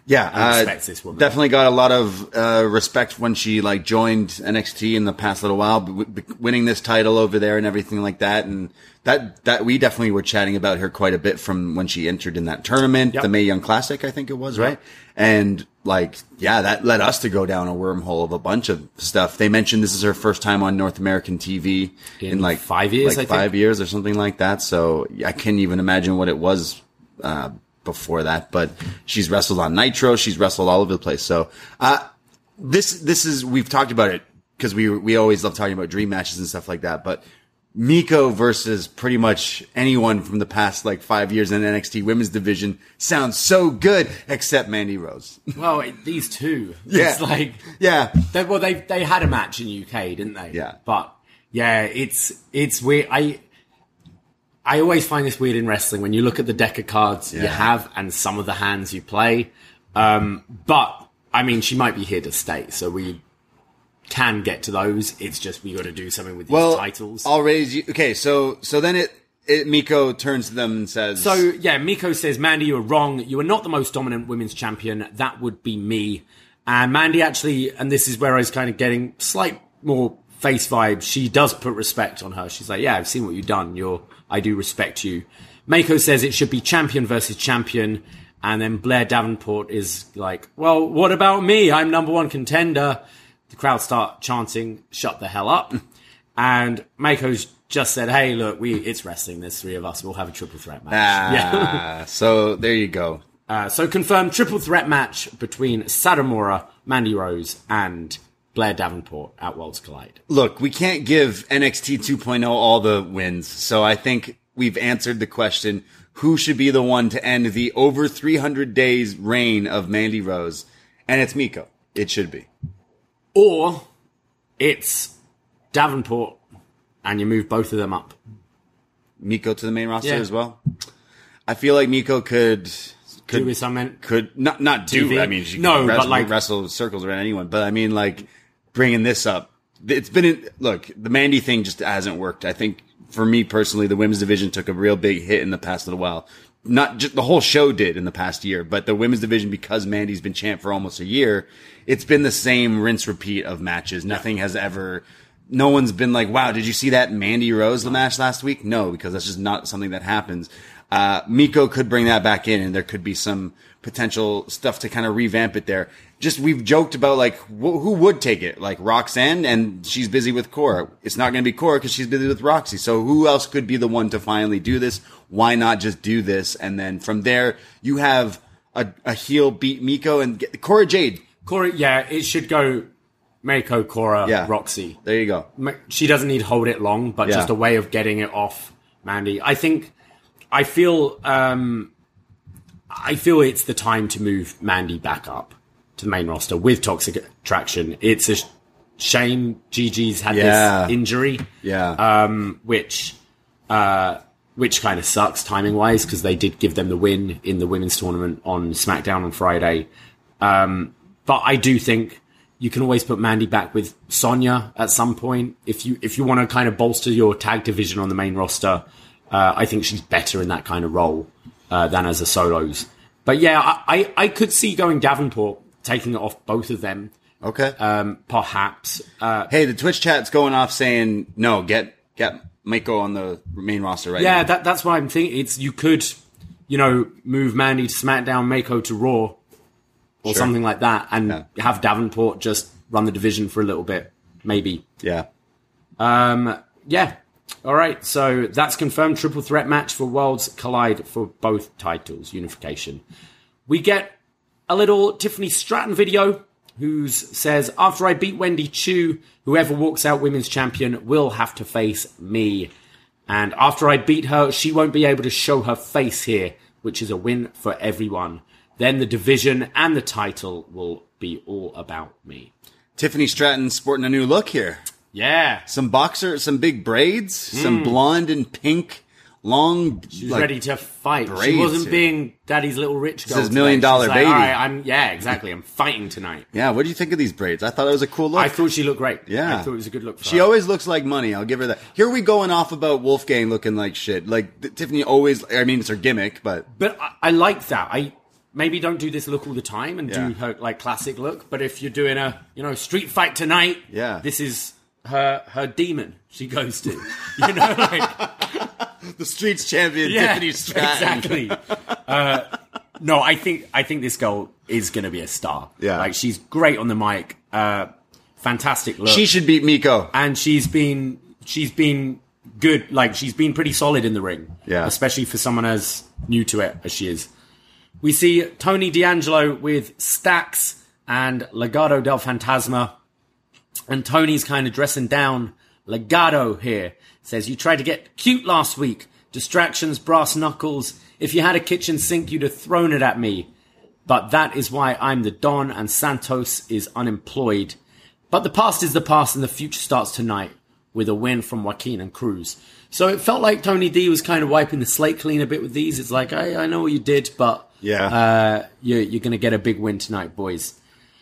Yeah, and respects this woman. Definitely got a lot of respect when she like joined NXT in the past little while, winning this title over there and everything like that. And that we definitely were chatting about her quite a bit from when she entered in that tournament, the Mae Young Classic, I think it was, right? And like, yeah, that led us to go down a wormhole of a bunch of stuff. They mentioned this is her first time on North American TV in like 5 years, like 5 years or something like that. So I can't even imagine what it was before that, but she's wrestled on Nitro. She's wrestled all over the place. So, this is, we've talked about it because we always love talking about dream matches and stuff like that, but Miko versus pretty much anyone from the past like 5 years in NXT women's division sounds so good, except Mandy Rose. Well, these two. Yeah. It's like, they had a match in UK, didn't they? Yeah. But yeah, it's weird. I always find this weird in wrestling when you look at the deck of cards you have and some of the hands you play. But I mean, she might be here to stay, so we can get to those. It's just we got to do something with these titles. I'll raise you. Okay, so then Miko turns to them and says, so yeah, Miko says, Mandy, you are wrong. You are not the most dominant women's champion. That would be me. And Mandy actually, and this is where I was kind of getting slight more face vibe. She does put respect on her. She's like, yeah, I've seen what you've done. I do respect you. Mako says it should be champion versus champion. And then Blair Davenport is like, well, what about me? I'm number one contender. The crowd start chanting, shut the hell up. And Mako's just said, hey, look, it's wrestling. There's three of us. We'll have a triple threat match. So there you go. So confirmed triple threat match between Satomura, Mandy Rose, and Blair Davenport at Worlds Collide. Look, we can't give NXT 2.0 all the wins, so I think we've answered the question, who should be the one to end the over 300 days reign of Mandy Rose? And it's Miko. It should be. Or it's Davenport, and you move both of them up. Miko to the main roster as well? I feel like Miko could do with something. Could not do. TV? I mean, she could wrestle circles around anyone. But I mean, like, bringing this up, it's been look, the Mandy thing just hasn't worked. I think for me personally, the women's division took a real big hit in the past little while. Not just the whole show did in the past year, but the women's division, because Mandy's been champ for almost a year, it's been the same rinse repeat of matches. Nothing has ever. No one's been like, wow, did you see that Mandy Rose match last week? No, because that's just not something that happens. Miko could bring that back in, and there could be some potential stuff to kind of revamp it there. Just, we've joked about, like, who would take it? Like, Roxanne, and she's busy with Cora. It's not going to be Cora because she's busy with Roxy. So who else could be the one to finally do this? Why not just do this? And then from there, you have a heel beat Miko and get Cora Jade. Cora, yeah, it should go Mako, Cora, Roxy. There you go. She doesn't need to hold it long, but just a way of getting it off Mandy. I feel it's the time to move Mandy back up to the main roster with Toxic Attraction. It's a shame Gigi's had this injury, which kind of sucks timing wise because they did give them the win in the women's tournament on SmackDown on Friday. But I do think you can always put Mandy back with Sonya at some point if you want to kind of bolster your tag division on the main roster. I think she's better in that kind of role than as a solos. But yeah, I could see going Davenport, taking it off both of them. Okay. Perhaps. Hey, the Twitch chat's going off saying, no, get Mako on the main roster right now. Yeah, that's what I'm thinking. You could, move Mandy to SmackDown, Mako to Raw, or something like that, and have Davenport just run the division for a little bit, maybe. Yeah. Yeah. All right, so that's confirmed triple threat match for Worlds Collide for both titles, unification. We get a little Tiffany Stratton video who says, after I beat Wendy Chu, whoever walks out women's champion will have to face me. And after I beat her, she won't be able to show her face here, which is a win for everyone. Then the division and the title will be all about me. Tiffany Stratton sporting a new look here. Yeah. Some big braids, some blonde and pink, long. She's ready to fight. She wasn't being Daddy's little rich girl. This is $1 Million Baby. Like, all right, exactly. I'm fighting tonight. Yeah, what do you think of these braids? I thought it was a cool look. I thought she looked great. Yeah. I thought it was a good look for her. She always looks like money. I'll give her that. Here we going off about Wolfgang looking like shit. Like, Tiffany always, it's her gimmick, but. But I like that. maybe don't do this look all the time and do her like classic look. But if you're doing a street fight tonight, this is her demon she goes to. You know, like the Streets champion, Tiffany Stratton. Exactly. No, I think this girl is going to be a star. Yeah, like she's great on the mic. Fantastic look. She should beat Miko, and she's been good. Like she's been pretty solid in the ring. Yeah, especially for someone as new to it as she is. We see Tony D'Angelo with Stax and Legado del Fantasma. And Tony's kind of dressing down Legado here. Says, you tried to get cute last week. Distractions, brass knuckles. If you had a kitchen sink, you'd have thrown it at me. But that is why I'm the Don and Santos is unemployed. But the past is the past and the future starts tonight with a win from Joaquin and Cruz. So it felt like Tony D was kind of wiping the slate clean a bit with these. It's like, I know what you did, but you're going to get a big win tonight, boys.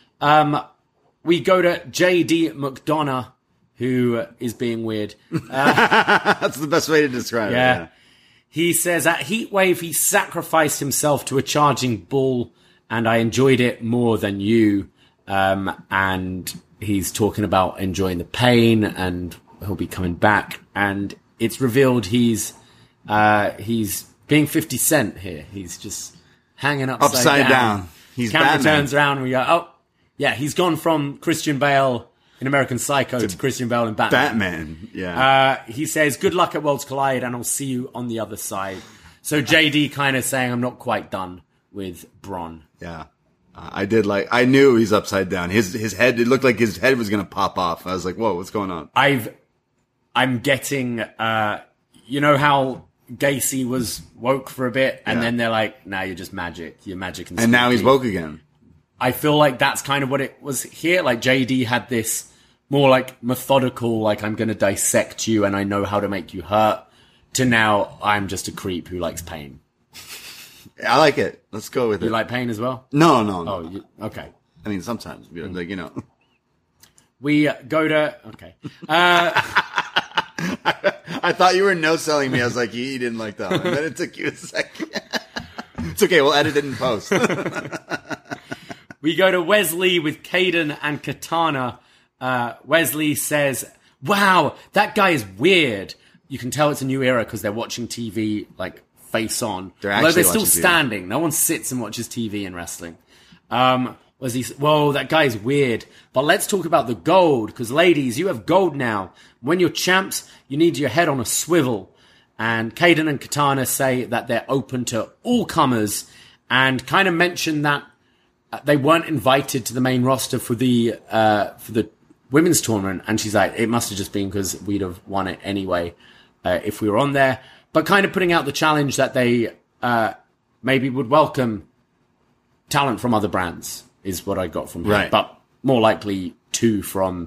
We go to J.D. McDonough, who is being weird. That's the best way to describe it. Yeah. He says, at Heatwave, he sacrificed himself to a charging bull, and I enjoyed it more than you. And he's talking about enjoying the pain, and he'll be coming back. And it's revealed he's being 50 Cent here. He's just hanging upside down. He's Camera Batman. turns around, and we go, oh, yeah, he's gone from Christian Bale in American Psycho to Christian Bale in Batman. Yeah. He says, good luck at Worlds Collide, and I'll see you on the other side. So JD kind of saying, I'm not quite done with Bron. Yeah. I knew he's upside down. His head, it looked like his head was going to pop off. I was like, whoa, what's going on? I'm getting, you know how Gacy was woke for a bit, and then they're like, nah, you're just magic. You're magic. And now he's woke again. I feel like that's kind of what it was here. Like JD had this more like methodical, like I'm going to dissect you and I know how to make you hurt, to now I'm just a creep who likes pain. I like it. Let's go with it. You like pain as well? No. Oh, okay. I mean, sometimes, like, you know. We go to... Okay. I thought you were no-selling me. I was like, he didn't like that one. And then it took you a second. It's okay. We'll edit it in post. We go to Wesley with Caden and Katana. Wesley says, wow, that guy is weird. You can tell it's a new era because they're watching TV, like, face on. Although they're still standing. No one sits and watches TV in wrestling. Wesley says, whoa, that guy is weird. But let's talk about the gold, because ladies, you have gold now. When you're champs, you need your head on a swivel. And Caden and Katana say that they're open to all comers and kind of mention that they weren't invited to the main roster for the women's tournament. And she's like, it must have just been because we'd have won it anyway if we were on there. But kind of putting out the challenge that they maybe would welcome talent from other brands is what I got from her. Right. But more likely 2 from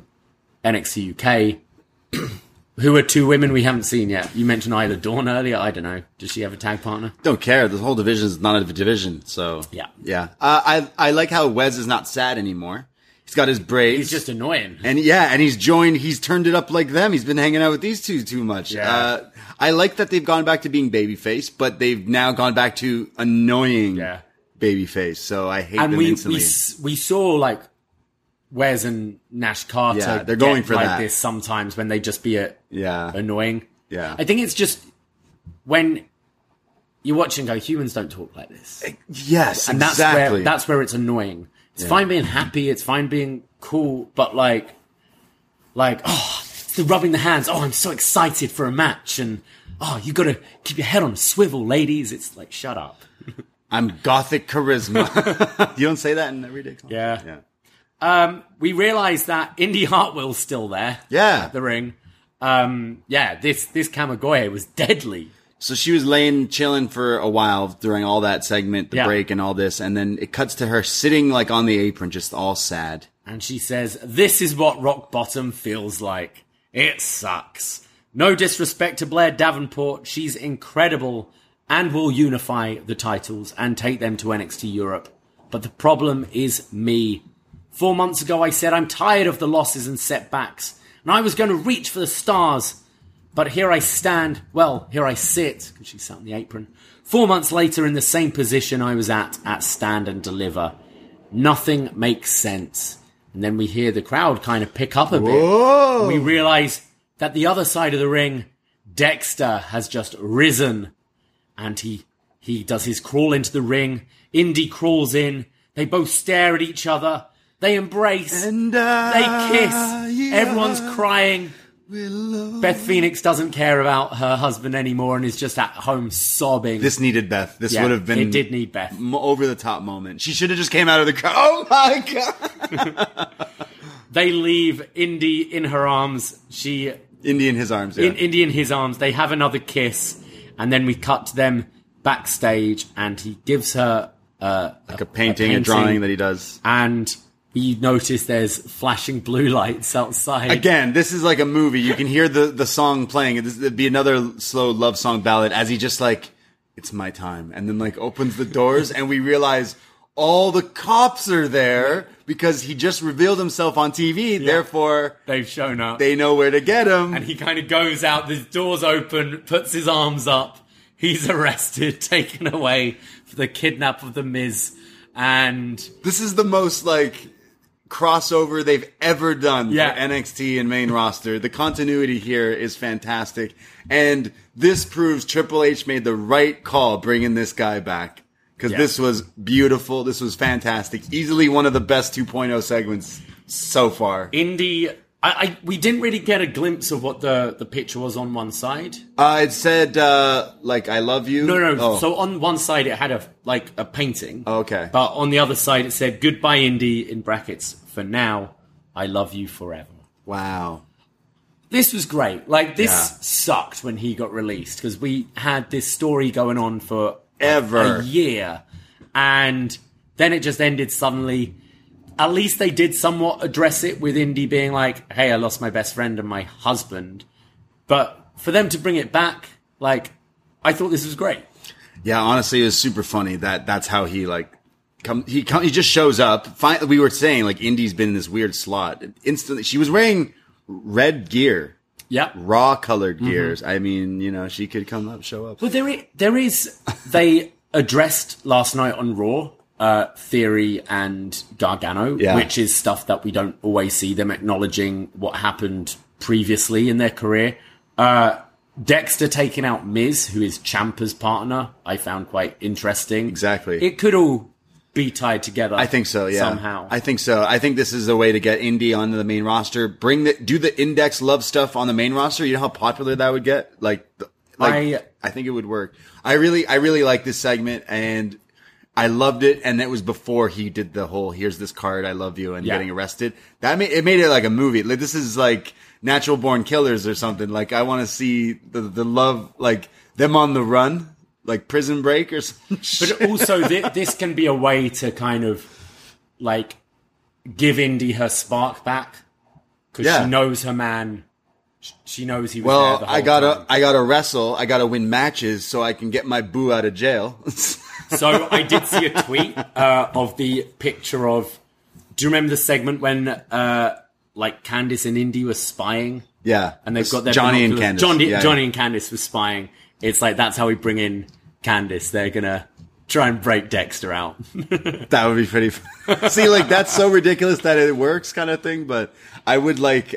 NXT UK, who are 2 women we haven't seen yet. You mentioned Isla Dawn earlier. I don't know. Does she have a tag partner? Don't care. The whole division is not a division. So yeah. I like how Wes is not sad anymore. He's got his braids. He's just annoying. And he's turned it up like them. He's been hanging out with these two too much. Yeah. I like that they've gone back to being babyface, but they've now gone back to annoying babyface. So I hate them instantly. We saw like Wes and Nash Carter. Yeah, they're going for like that. this sometimes when they just be annoying. Yeah. I think it's just when you watch and go, humans don't talk like this. Yes, and exactly. that's where it's annoying. It's fine being happy, it's fine being cool, but like, it's the rubbing the hands. Oh, I'm so excited for a match, and you got to keep your head on a swivel, ladies. It's like, shut up. I'm gothic charisma. You don't say that in everyday conversation. Yeah. We realize that Indy Hartwell's still there. Yeah. At the ring. This Kamigoye was deadly. So she was chilling for a while during all that segment, the break and all this, and then it cuts to her sitting like on the apron, just all sad. And she says, this is what rock bottom feels like. It sucks. No disrespect to Blair Davenport. She's incredible and will unify the titles and take them to NXT Europe. But the problem is me. 4 months ago, I said I'm tired of the losses and setbacks, and I was going to reach for the stars. But here I stand, here I sit, because she sat on the apron, 4 months later in the same position I was at Stand and Deliver. Nothing makes sense. And then we hear the crowd kind of pick up a bit. Whoa. We realise that the other side of the ring, Dexter has just risen. And he does his crawl into the ring. Indy crawls in. They both stare at each other. They embrace. And they kiss. Everyone's crying. Beth Phoenix doesn't care about her husband anymore and is just at home sobbing. This needed Beth. This would have been... It did need Beth. Over-the-top moment. She should have just came out of the crowd. Oh, my God! They leave Indy in her arms. Indy in his arms, yeah. Indy in his arms. They have another kiss. And then we cut to them backstage and he gives her a painting, a drawing that he does. And... you notice there's flashing blue lights outside. Again, this is like a movie. You can hear the song playing. It'd be another slow love song ballad as he just like, it's my time. And then like opens the doors and we realize all the cops are there because he just revealed himself on TV. Yeah. Therefore, they've shown up. They know where to get him. And he kind of goes out, the doors open, puts his arms up. He's arrested, taken away for the kidnap of the Miz. And this is the most like... crossover they've ever done for NXT and main roster. The continuity here is fantastic. And this proves Triple H made the right call bringing this guy back. Because this was beautiful. This was fantastic. Easily one of the best 2.0 segments so far. Indy... we didn't really get a glimpse of what the picture was on one side. It said, like, I love you. No. Oh. So on one side it had a painting. Oh, okay. But on the other side it said, goodbye Indy, in brackets, for now, I love you forever. Wow. This was great. Like, this sucked when he got released, because we had this story going on for a year. And then it just ended suddenly. At least they did somewhat address it with Indy being like, hey, I lost my best friend and my husband. But for them to bring it back, like, I thought this was great. Yeah, honestly, it was super funny that's how he, like, he just shows up. We were saying, like, Indy's been in this weird slot. Instantly, she was wearing red gear. Yeah. Raw colored gears. I mean, you know, she could come up, show up. Well, there is, they addressed last night on Raw, Theory and Gargano, which is stuff that we don't always see them acknowledging what happened previously in their career. Dexter taking out Miz, who is Ciampa's partner, I found quite interesting. Exactly. It could all be tied together. I think so, yeah. Somehow. I think so. I think this is a way to get Indy onto the main roster. Do the Index love stuff on the main roster. You know how popular that would get? I think it would work. I really like this segment, and I loved it, and that was before he did the whole "here's this card, I love you" and getting arrested. It made it like a movie. Like, this is like Natural Born Killers or something. Like, I want to see the love, like them on the run, like Prison Break or something. But also, this can be a way to kind of like give Indy her spark back, because she knows her man. She knows he was there the whole time. I gotta wrestle. I gotta win matches so I can get my boo out of jail. So I did see a tweet of the picture of. Do you remember the segment when like Candice and Indy were spying? Yeah, and they've got their Johnny and Candice. Johnny and Candice were spying. It's like, that's how we bring in Candice. They're gonna try and break Dexter out. That would be pretty fun. See, like, that's so ridiculous that it works, kind of thing. But I would like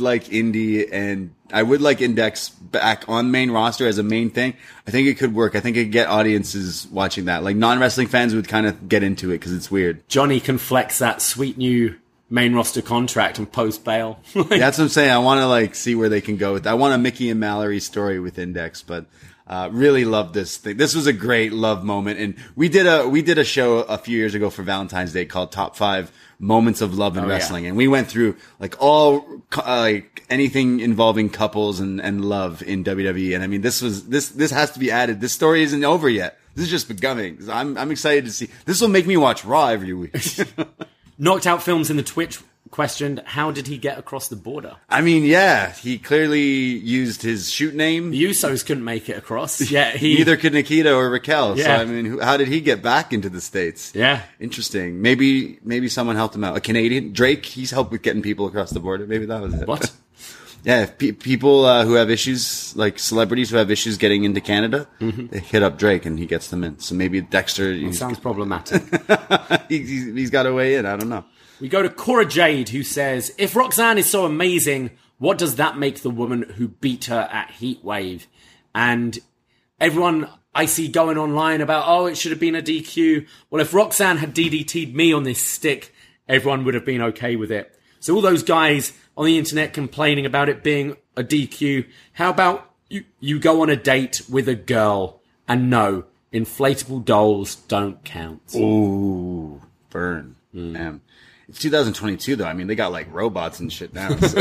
Indy, and I would like Index back on main roster as a main thing. I think it could work. I think it could get audiences watching that. Like, non-wrestling fans would kind of get into it because it's weird. Johnny can flex that sweet new main roster contract and post bail. That's what I'm saying. I want to like see where they can go with that. I want a Mickey and Mallory story with Index, but really love this thing. This was a great love moment, and we did a show a few years ago for Valentine's Day called Top 5 Moments of Love in Wrestling, and we went through like all like anything involving couples and love in WWE. And I mean, this has to be added. This story isn't over yet. This is just beginning. I'm excited to see. This will make me watch Raw every week. Knocked Out Films in the Twitch questioned, how did he get across the border? I mean, yeah, he clearly used his shoot name. The Usos couldn't make it across. Yeah, neither could Nikita or Raquel. Yeah. So I mean, how did he get back into the States? Yeah, interesting. Maybe someone helped him out. A Canadian, Drake. He's helped with getting people across the border. Maybe that was it. What? Yeah, if people who have issues, like celebrities who have issues getting into Canada, they hit up Drake and he gets them in. So maybe Dexter... Sounds problematic. he's got a way in. I don't know. We go to Cora Jade, who says, if Roxanne is so amazing, what does that make the woman who beat her at Heatwave? And everyone I see going online about, oh, it should have been a DQ. Well, if Roxanne had DDT'd me on this stick, everyone would have been okay with it. So all those guys on the internet complaining about it being a DQ, how about you go on a date with a girl and no, inflatable dolls don't count. Ooh, burn. Damn. It's 2022 though. I mean, they got like robots and shit now. So.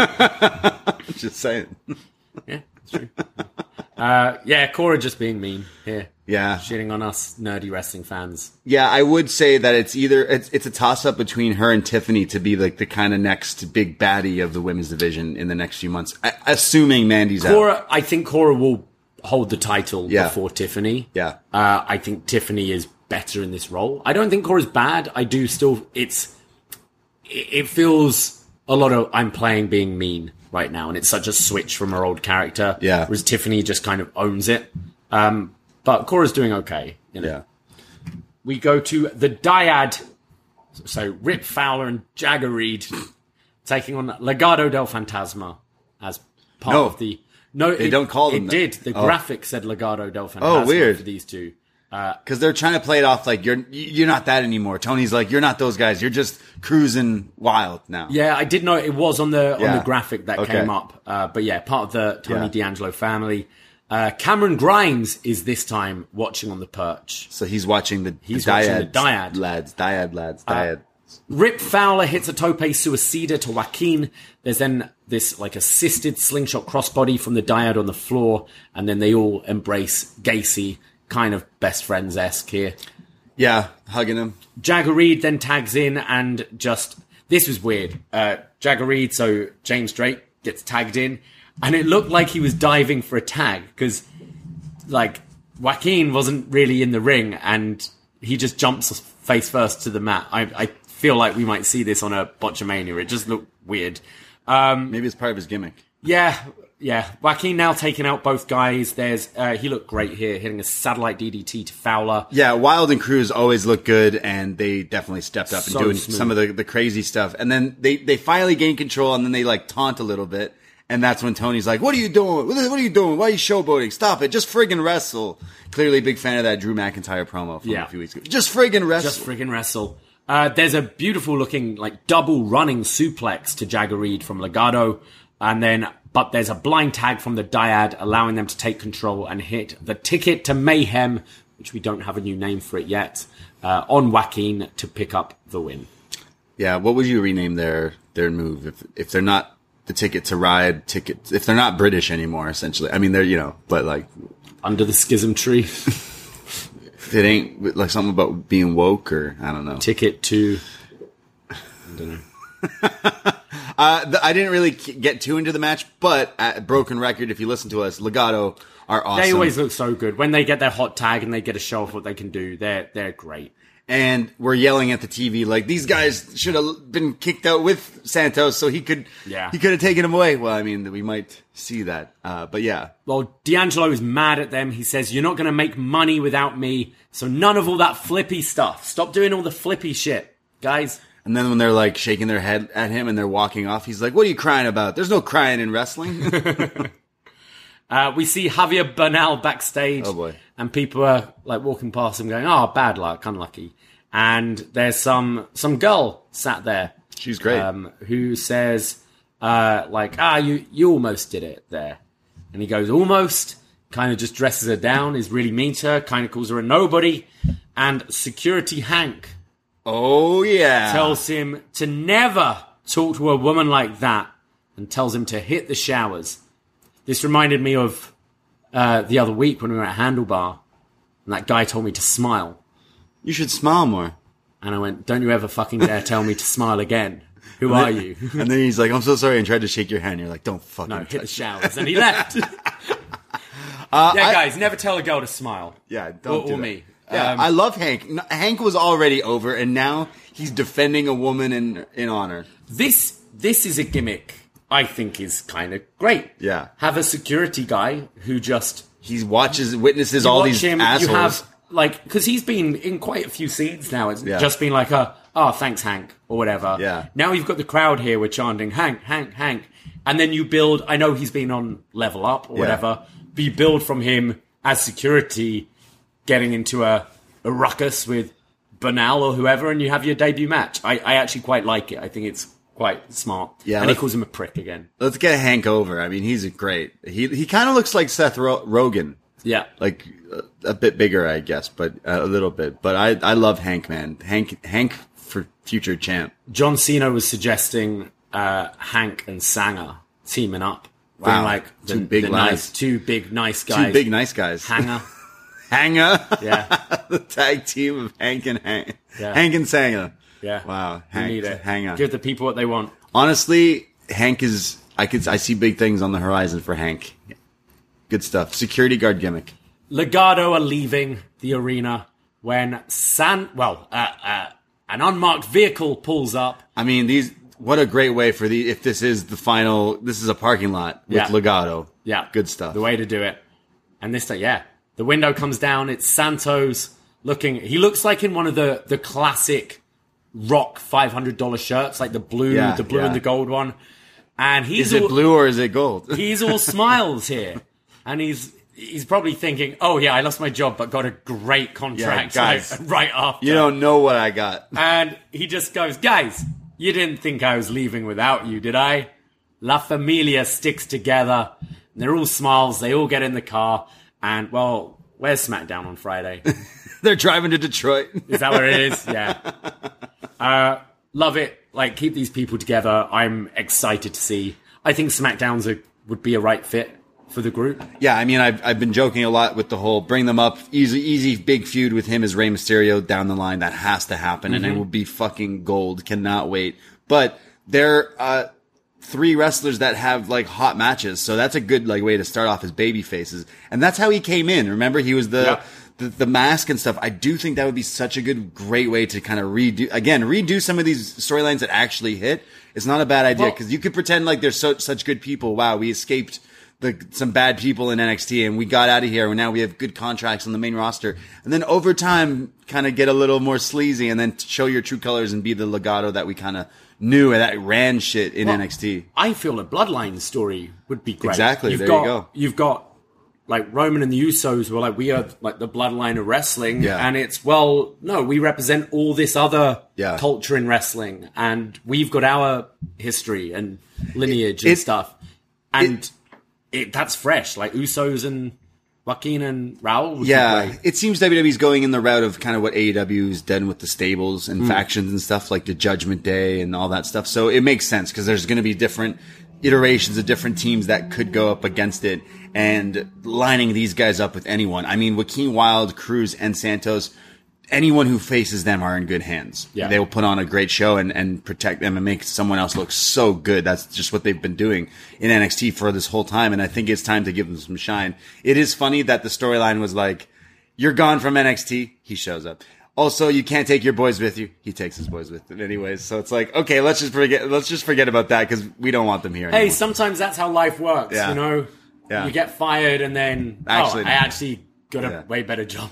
Just saying. Yeah, that's true. Yeah, Cora just being mean here. Yeah. Shitting on us nerdy wrestling fans. Yeah, I would say that it's a toss-up between her and Tiffany to be like the kind of next big baddie of the women's division in the next few months, assuming Mandy's out. I think Cora will hold the title before Tiffany. Yeah. I think Tiffany is better in this role. I don't think Cora's bad. I do still... It feels a lot of I'm playing being mean right now, and it's such a switch from her old character. Yeah. Whereas Tiffany just kind of owns it. But Cora's doing okay. You know? Yeah. We go to the Dyad. So Rip Fowler and Jagger Reed taking on Legado del Fantasma as part of the... No, they don't call them it that. Did. The graphic said Legado del Fantasma Oh, weird. for these two. Because they're trying to play it off like you're not that anymore. Tony's like, you're not those guys. You're just cruising wild now. Yeah, I did know it was on the graphic that came up. But yeah, part of the Tony D'Angelo family. Cameron Grimes is this time watching on the perch. So he's watching the Dyad lads. Rip Fowler hits a tope suicida to Joaquin. There's then this like assisted slingshot crossbody from the Dyad on the floor, and then they all embrace Gacy, kind of best friends-esque here. Yeah, hugging him. Jagger Reed then tags in and this was weird. Jagger Reed, so James Drake gets tagged in, and it looked like he was diving for a tag because like Joaquin wasn't really in the ring and he just jumps face first to the mat. I feel like we might see this on a Botchamania. It just looked weird. Maybe it's part of his gimmick. Yeah. Joaquin now taking out both guys. He looked great here, hitting a satellite DDT to Fowler. Yeah, Wild and Cruz always look good, and they definitely stepped up and doing smooth. some of the crazy stuff. And then they finally gain control, and then they like taunt a little bit. And that's when Tony's like, what are you doing? What are you doing? Why are you showboating? Stop it. Just friggin' wrestle. Clearly a big fan of that Drew McIntyre promo from a few weeks ago. Just friggin' wrestle. Just friggin' wrestle. There's a beautiful looking like double running suplex to Jagger Reed from Legado. But there's a blind tag from the Dyad allowing them to take control and hit the Ticket to Mayhem, which we don't have a new name for it yet, on Joaquin to pick up the win. Yeah, what would you rename their move if they're not the Ticket to Ride ticket, if they're not British anymore, essentially? I mean, they're, but like... Under the Schism Tree. It ain't like something about being woke or, I don't know. Ticket to... I don't know. I didn't really get too into the match, but at Broken Record, if you listen to us, Legado are awesome. They always look so good. When they get their hot tag and they get a show of what they can do, they're great. And we're yelling at the TV like, these guys should have been kicked out with Santos so he could have taken him away. Well, I mean, we might see that. But yeah. Well, D'Angelo is mad at them. He says, you're not going to make money without me, so none of all that flippy stuff. Stop doing all the flippy shit, guys. And then when they're like shaking their head at him and they're walking off, he's like, what are you crying about? There's no crying in wrestling. We see Javier Bernal backstage. Oh boy. And people are like walking past him going, oh, bad luck, unlucky. And there's some girl sat there. She's great. Who says, you almost did it there. And he goes, almost, kind of just dresses her down, is really mean to her, kind of calls her a nobody. And Security Hank... Oh, yeah. Tells him to never talk to a woman like that and tells him to hit the showers. This reminded me of the other week when we were at Handlebar and that guy told me to smile. You should smile more. And I went, don't you ever fucking dare tell me to smile again. Who are you? And then he's like, I'm so sorry, and tried to shake your hand. You're like, don't fucking hit the showers. And he left. Guys, never tell a girl to smile. Yeah, don't do or that. me. Yeah, I love Hank. Hank was already over, and now he's defending a woman in honor. This is a gimmick I think is kind of great. Yeah. Have a security guy who just... He witnesses all these assholes. You have, like, because he's been in quite a few scenes now. It's just been like thanks, Hank, or whatever. Yeah. Now you've got the crowd here, we're chanting, Hank, Hank, Hank. And then you build, I know he's been on Level Up or whatever, but you build from him as security getting into a ruckus with Bernal or whoever, and you have your debut match. I actually quite like it. I think it's quite smart. Yeah, and he calls him a prick again. Let's get Hank over. I mean, he's great. He kind of looks like Seth Rogen. Yeah. Like a bit bigger, I guess, but a little bit. But I love Hank, man. Hank for future champ. John Cena was suggesting Hank and Sanger teaming up. Wow. Like two big nice guys. Two big nice guys. Hanger. Yeah. The tag team of Hank and Hank. Yeah. Hank and Sanger. Yeah. Wow. You need it. Hanger. Give the people what they want. Honestly, Hank is... I see big things on the horizon for Hank. Good stuff. Security guard gimmick. Legado are leaving the arena when an unmarked vehicle pulls up. I mean, what a great way for if this is the final, this is a parking lot with Legado. Yeah. Good stuff. The way to do it. And this time, the window comes down. It's Santos he looks like in one of the classic Rock $500 shirts, like the blue and the gold one. And is it blue or is it gold? He's all smiles here. And he's probably thinking, oh yeah, I lost my job, but got a great contract guys, right after. You don't know what I got. And he just goes, guys, you didn't think I was leaving without you, did I? La Familia sticks together. And they're all smiles. They all get in the car. And, well, where's SmackDown on Friday? They're driving to Detroit. Is that where it is? Yeah. Love it. Like, keep these people together. I'm excited to see. I think SmackDown's would be a right fit for the group. Yeah, I mean, I've been joking a lot with the whole bring them up, easy big feud with him as Rey Mysterio down the line. That has to happen, and it will be fucking gold. Cannot wait. But they're 3 wrestlers that have like hot matches, so that's a good like way to start off as baby faces. And that's how he came in. Remember, he was the mask and stuff. I do think that would be such a great way to kind of redo some of these storylines that actually hit. It's not a bad idea because you could pretend like they're such good people. Wow, we escaped some bad people in NXT and we got out of here and now we have good contracts on the main roster. And then over time, kind of get a little more sleazy and then show your true colors and be the Legado that we kind of knew and that ran shit in NXT. I feel a Bloodline story would be great. Exactly. There you go. You've got like Roman and the Usos were like, we are like the bloodline of wrestling. Yeah. And it's, well, no, we represent all this other culture in wrestling. And we've got our history and lineage and stuff. And that's fresh. Like Usos and Joaquin and Raul would be great. It seems WWE's going in the route of kind of what AEW's done with the stables and factions and stuff, like the Judgment Day and all that stuff. So it makes sense because there's going to be different iterations of different teams that could go up against it, and lining these guys up with anyone. I mean, Joaquin Wilde, Cruz, and Santos, anyone who faces them are in good hands. Yeah. They will put on a great show and protect them and make someone else look so good. That's just what they've been doing in NXT for this whole time, and I think it's time to give them some shine. It is funny that the storyline was like, you're gone from NXT, he shows up. Also, you can't take your boys with you. He takes his boys with him anyways. So it's like, okay, let's just forget about that because we don't want them here anymore. Hey, sometimes that's how life works, you know? Yeah. You get fired and then, I actually got a way better job.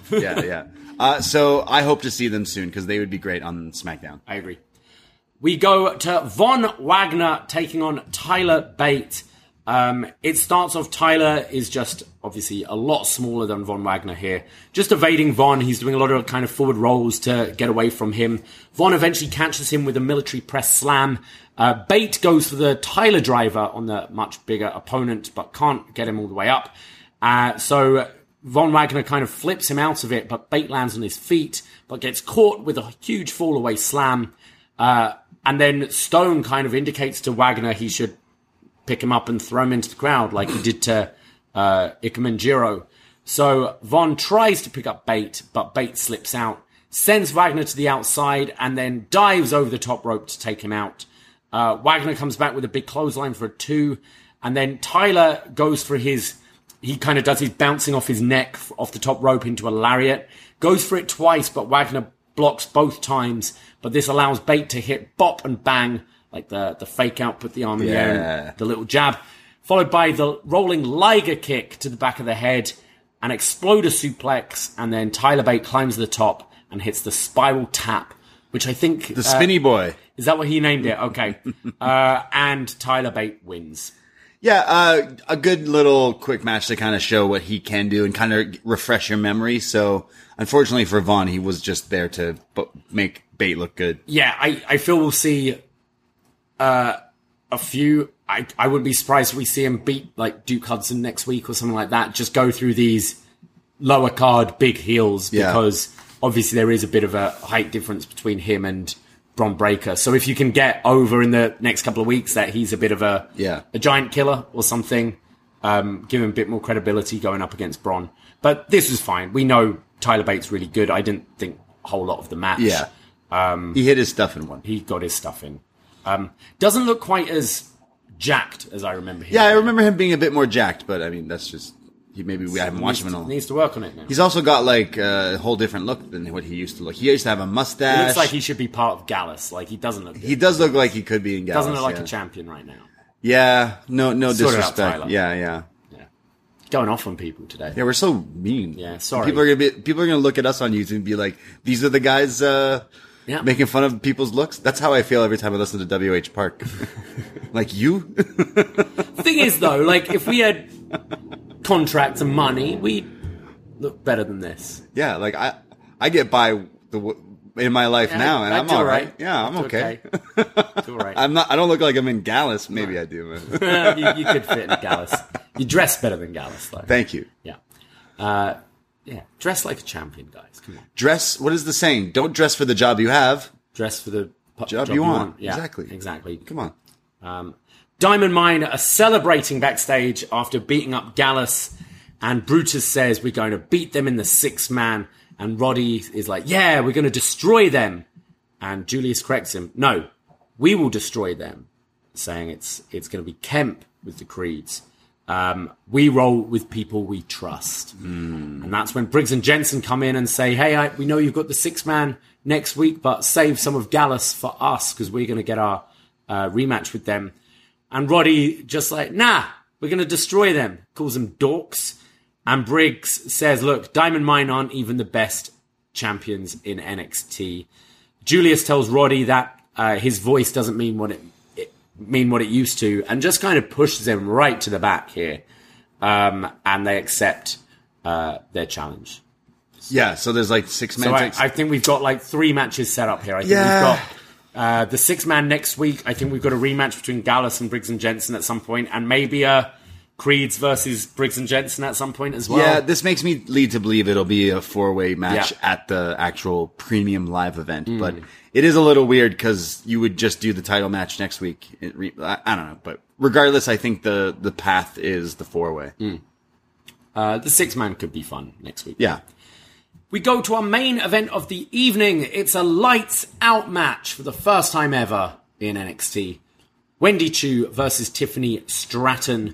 So I hope to see them soon because they would be great on SmackDown. I agree. We go to Von Wagner taking on Tyler Bate. It starts off, Tyler is just obviously a lot smaller than Von Wagner here. Just evading Von. He's doing a lot of kind of forward rolls to get away from him. Von eventually catches him with a military press slam. Bate goes for the Tyler driver on the much bigger opponent, but can't get him all the way up. So Von Wagner kind of flips him out of it, but Bate lands on his feet, but gets caught with a huge fall-away slam. And then Stone kind of indicates to Wagner he should pick him up and throw him into the crowd like he did to Ikemen Jiro. So Von tries to pick up Bate, but Bate slips out, sends Wagner to the outside, and then dives over the top rope to take him out. Wagner comes back with a big clothesline for a 2, and then Tyler goes for he kind of does his bouncing off his neck off the top rope into a lariat, goes for it twice, but Wagner blocks both times, but this allows Bate to hit bop and bang like the fake out, put the arm in the air, and the little jab, followed by the rolling Liger kick to the back of the head, an exploder suplex, and then Tyler Bate climbs to the top and hits the spiral tap, which I think... The spinny boy. Is that what he named it? Okay. And Tyler Bate wins. Yeah, a good little quick match to kind of show what he can do and kind of refresh your memory. So, unfortunately for Vaughn, he was just there to make Bate look good. Yeah, I feel we'll see a few... I wouldn't be surprised if we see him beat like Duke Hudson next week or something like that. Just go through these lower card big heels because obviously there is a bit of a height difference between him and Bron Breakker. So if you can get over in the next couple of weeks that he's a bit of a giant killer or something, give him a bit more credibility going up against Bron. But this was fine. We know Tyler Bate's really good. I didn't think a whole lot of the match. Yeah. He hit his stuff in one. He got his stuff in. Doesn't look quite as jacked as I remember him. Yeah, I remember him being a bit more jacked, but I mean, that's just... we haven't watched him in a long. Needs to work on it now. He's also got like a whole different look than what he used to look. He used to have a mustache. He looks like he should be part of Gallus. Like he doesn't look good. He does look like he could be in Gallus. Doesn't look like a champion right now. Yeah, no Sort it out, disrespect. Tyler. Yeah. Going off on people today. Yeah, we're so mean. Yeah, sorry. People are gonna look at us on YouTube and be like, these are the guys making fun of people's looks. That's how I feel every time I listen to WH Park. Like you? The thing is though, like if we had contracts and money, we look better than this. Yeah, like I get by in my life now, and I'm all right. Yeah, I'm okay. It's all right. I don't look like I'm in Gallus. Maybe I do. you could fit in Gallus. You dress better than Gallus, though. Thank you. Yeah. Dress like a champion, guys. Come on. Dress. What is the saying? Don't dress for the job you have. Dress for the job you want. Yeah, Exactly. Come on. Diamond Mine are celebrating backstage after beating up Gallus, and Brutus says we're going to beat them in the 6-man, and Roddy is like, yeah, we're going to destroy them, and Julius corrects him, no, we will destroy them, saying it's going to be Kemp with the Creeds. We roll with people we trust. And that's when Briggs and Jensen come in and say, hey, we know you've got the 6-man next week, but save some of Gallus for us because we're going to get our rematch with them. And Roddy just like, nah, we're going to destroy them. Calls them dorks. And Briggs says, look, Diamond Mine aren't even the best champions in NXT. Julius tells Roddy that his voice doesn't mean what it used to, and just kind of pushes him right to the back here. And they accept their challenge. Yeah, so there's like 6 men. So I think we've got like 3 matches set up here. I think we've got the 6-man next week. I think we've got a rematch between Gallus and Briggs and Jensen at some point, and maybe Creeds versus Briggs and Jensen at some point as well. Yeah, this makes me lead to believe it'll be a 4-way match at the actual premium live event. But it is a little weird because you would just do the title match next week. I don't know, but regardless, I think the path is the 4-way. The 6-man could be fun next week. Yeah. We go to our main event of the evening. It's a lights out match for the first time ever in NXT. Wendy Chu versus Tiffany Stratton.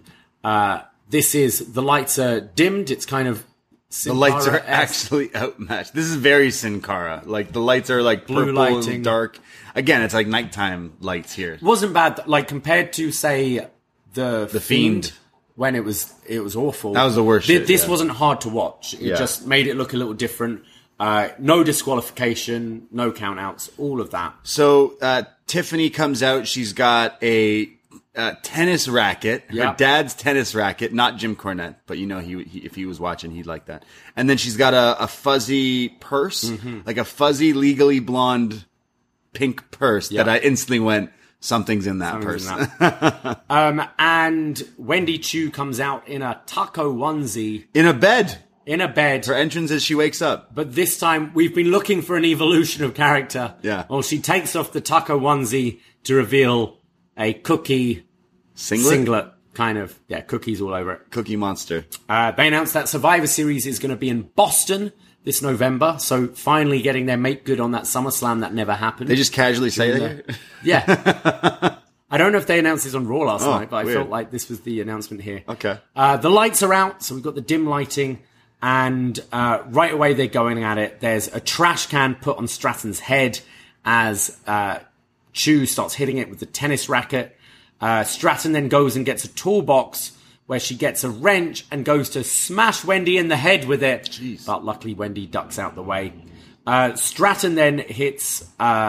This is, the lights are dimmed. It's kind of The lights are actually outmatched. This is very Sin Cara. Like, the lights are like Blue purple lighting. and dark. Again, it's like nighttime lights here. It wasn't bad, like, compared to, say, the Fiend. When it was awful. That was the worst shit, This yeah. wasn't hard to watch. It just made it look a little different. No disqualification, no countouts, all of that. So Tiffany comes out. She's got a tennis racket. Her dad's tennis racket, not Jim Cornette, but you know, he if he was watching, he'd like that. And then she's got a fuzzy purse, like a fuzzy, legally blonde pink purse that I instantly went, something's in that purse. And Wendy Chu comes out in a taco onesie. In a bed. Her entrance as she wakes up. But this time, we've been looking for an evolution of character. Yeah. Well, she takes off the taco onesie to reveal a cookie singlet kind of. Yeah, cookies all over it. Cookie monster. They announced that Survivor Series is going to be in Boston this November. So finally getting their make good on that SummerSlam that never happened. They just casually say that? Yeah. I don't know if they announced this on Raw last night, but weird. I felt like this was the announcement here. Okay. The lights are out, so we've got the dim lighting, and right away they're going at it. There's a trash can put on Stratton's head as Chu starts hitting it with the tennis racket. Stratton then goes and gets a toolbox where she gets a wrench and goes to smash Wendy in the head with it. Jeez. But luckily Wendy ducks out the way. Stratton then hits,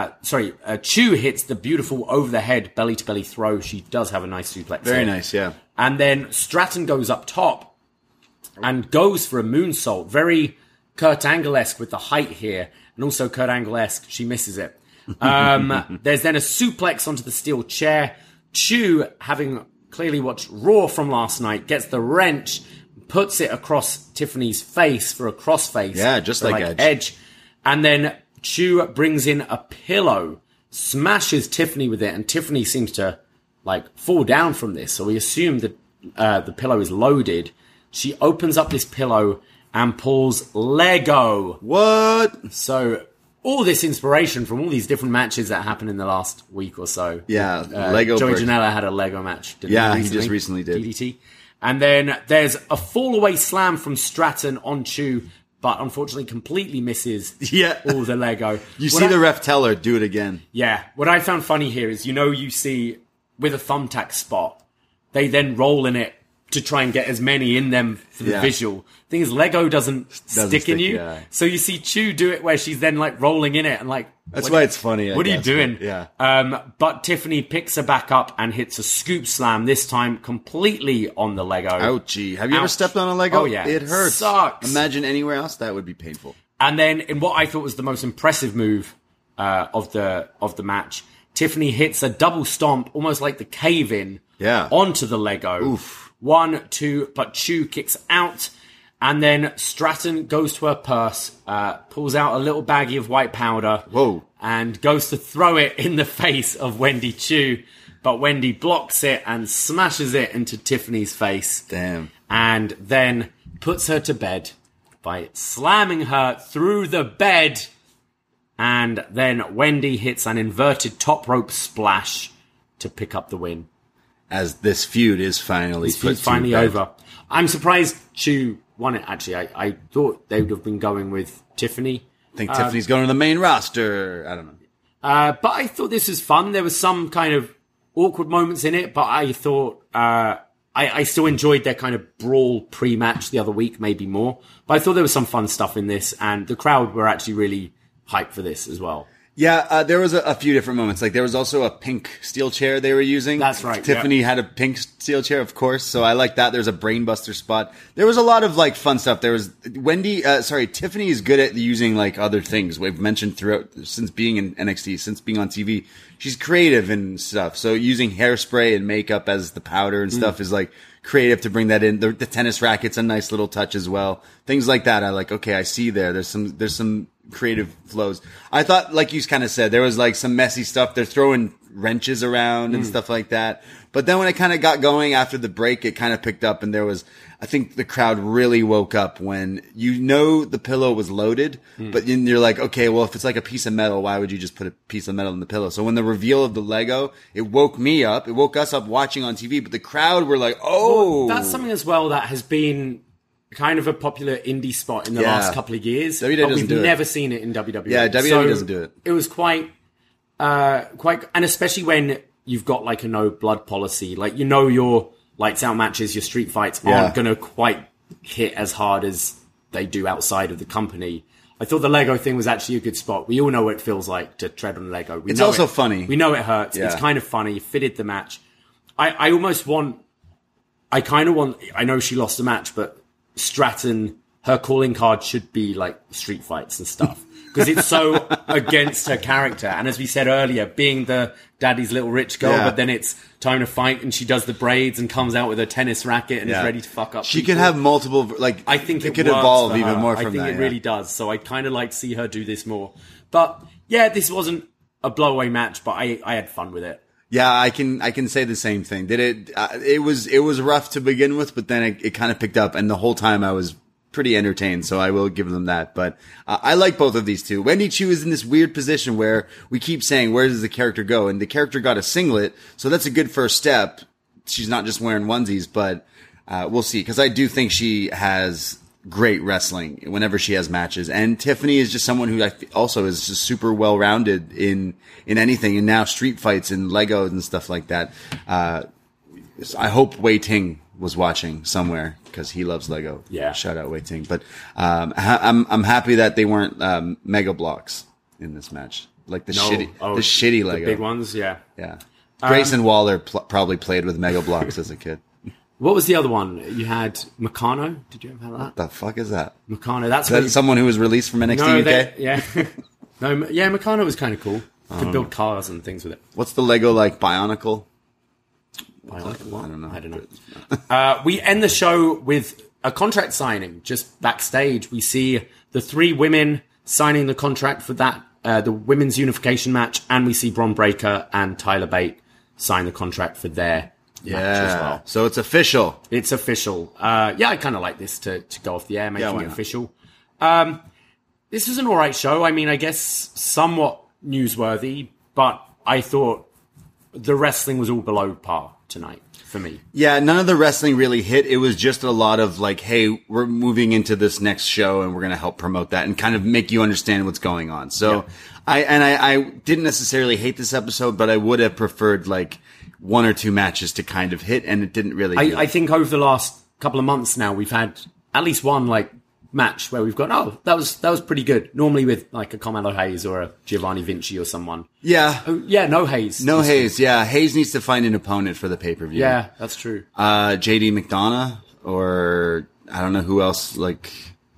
Chu hits the beautiful over the head belly to belly throw. She does have a nice suplex. Very here. nice, yeah. And then Stratton goes up top and goes for a moonsault. Very Kurt Angle-esque with the height here. And also Kurt Angle-esque. She misses it. There's then a suplex onto the steel chair. Chu, having clearly watched Raw from last night, gets the wrench, puts it across Tiffany's face for a crossface. Yeah, just like Edge. And then Chu brings in a pillow, smashes Tiffany with it, and Tiffany seems to fall down from this. So we assume that the pillow is loaded. She opens up this pillow and pulls Lego. What? So all this inspiration from all these different matches that happened in the last week or so. Yeah, Lego. Joey Janela had a Lego match. He just recently did. DDT. And then there's a fall-away slam from Stratton on Chu, but unfortunately completely misses all the Lego. You see the ref tell her, do it again. Yeah. What I found funny here is, you see with a thumbtack spot, they then roll in it to try and get as many in them for the visual. Thing is, Lego doesn't stick in you. Yeah. So you see Chu do it where she's then rolling in it and that's why it's funny. What are you doing? Yeah. But Tiffany picks her back up and hits a scoop slam, this time completely on the Lego. Ouchie. Have you ever stepped on a Lego? Oh, yeah. It hurts. Sucks. Imagine anywhere else that would be painful. And then in what I thought was the most impressive move of the match, Tiffany hits a double stomp, almost like the cave-in, onto the Lego. Oof. 1, 2, but Chu kicks out. And then Stratton goes to her purse, pulls out a little baggie of white powder. Whoa. And goes to throw it in the face of Wendy Chu. But Wendy blocks it and smashes it into Tiffany's face. Damn. And then puts her to bed by slamming her through the bed. And then Wendy hits an inverted top rope splash to pick up the win. As this feud is finally over. I'm surprised Chu won it, actually. I thought they would have been going with Tiffany. I think Tiffany's going to the main roster. I don't know. But I thought this was fun. There was some kind of awkward moments in it, but I thought I still enjoyed their kind of brawl pre-match the other week, maybe more. But I thought there was some fun stuff in this, and the crowd were actually really hyped for this as well. Yeah, there was a few different moments. There was also a pink steel chair they were using. That's right. Tiffany had a pink steel chair, of course, so I like that. There's a brainbuster spot. There was a lot of fun stuff. There was Tiffany is good at using other things. We've mentioned throughout since being in NXT, since being on TV. She's creative and stuff. So using hairspray and makeup as the powder and stuff is creative to bring that in. The tennis racket's a nice little touch as well. Things like that. Okay, I see there's some creative flows. I thought, like you kind of said, there was some messy stuff. They're throwing wrenches around and stuff like that. But then when it kind of got going after the break, it kind of picked up, and I think the crowd really woke up when the pillow was loaded, but then you're okay, well, if it's a piece of metal, why would you just put a piece of metal in the pillow? So when the reveal of the Lego, it woke me up. It woke us up watching on TV, but the crowd were oh. Well, that's something as well that has been kind of a popular indie spot in the last couple of years. WWE but doesn't we've never seen it in WWE. Yeah, WWE doesn't do it. It was quite, and especially when you've got a no blood policy, your lights out matches, your street fights aren't going to quite hit as hard as they do outside of the company. I thought the Lego thing was actually a good spot. We all know what it feels like to tread on Lego. It's also funny. We know it hurts. Yeah. It's kind of funny. It fitted the match. I know she lost the match, but Stratton, her calling card should be street fights and stuff. Because it's so against her character. And as we said earlier, being the daddy's little rich girl, but then it's time to fight and she does the braids and comes out with a tennis racket and is ready to fuck up She people. can have multiple, I think it could evolve even more from that. I think it really does. So I'd kind of like to see her do this more. But yeah, this wasn't a blowaway match, but I had fun with it. Yeah, I can say the same thing. It was rough to begin with, but then it kind of picked up, and the whole time I was pretty entertained, so I will give them that. But I like both of these two. Wendy Chu is in this weird position where we keep saying, where does the character go? And the character got a singlet, so that's a good first step. She's not just wearing onesies, but we'll see. Because I do think she has great wrestling whenever she has matches. And Tiffany is just someone who also is just super well-rounded in anything. And now street fights and Legos and stuff like that. I hope Wei Ting was watching somewhere because he loves Lego. Yeah. Shout out Wei Ting. But, I'm happy that they weren't, Mega Blocks in this match. Like the shitty Lego. The big ones, yeah. Yeah. Grayson Waller probably played with Mega Blocks as a kid. What was the other one? You had Meccano. Did you ever have that? What the fuck is that? Meccano. That's Is that someone who was released from NXT UK? Yeah. Meccano was kind of cool. Could build cars and things with it. What's the Lego like? Bionicle? Bionicle what? I don't know. We end the show with a contract signing. Just backstage, we see the 3 women signing the contract for that, the women's unification match, and we see Bron Breakker and Tyler Bate sign the contract for their match as well. So it's official. It's official. I kind of like this to go off the air, making it official. This was an alright show. I mean, I guess somewhat newsworthy, but I thought the wrestling was all below par tonight for me. Yeah, none of the wrestling really hit. It was just a lot of like, hey, we're moving into this next show and we're going to help promote that and kind of make you understand what's going on. So I didn't necessarily hate this episode, but I would have preferred like 1 or 2 matches to kind of hit, and it didn't really. I think over the last couple of months now, we've had at least one like match where we've gone, that was pretty good. Normally with like a Carmelo Hayes or a Giovanni Vinci or someone. Yeah. No Hayes. No Hayes. Yeah. Hayes needs to find an opponent for the pay-per-view. Yeah, that's true. JD McDonough, or I don't know who else, like.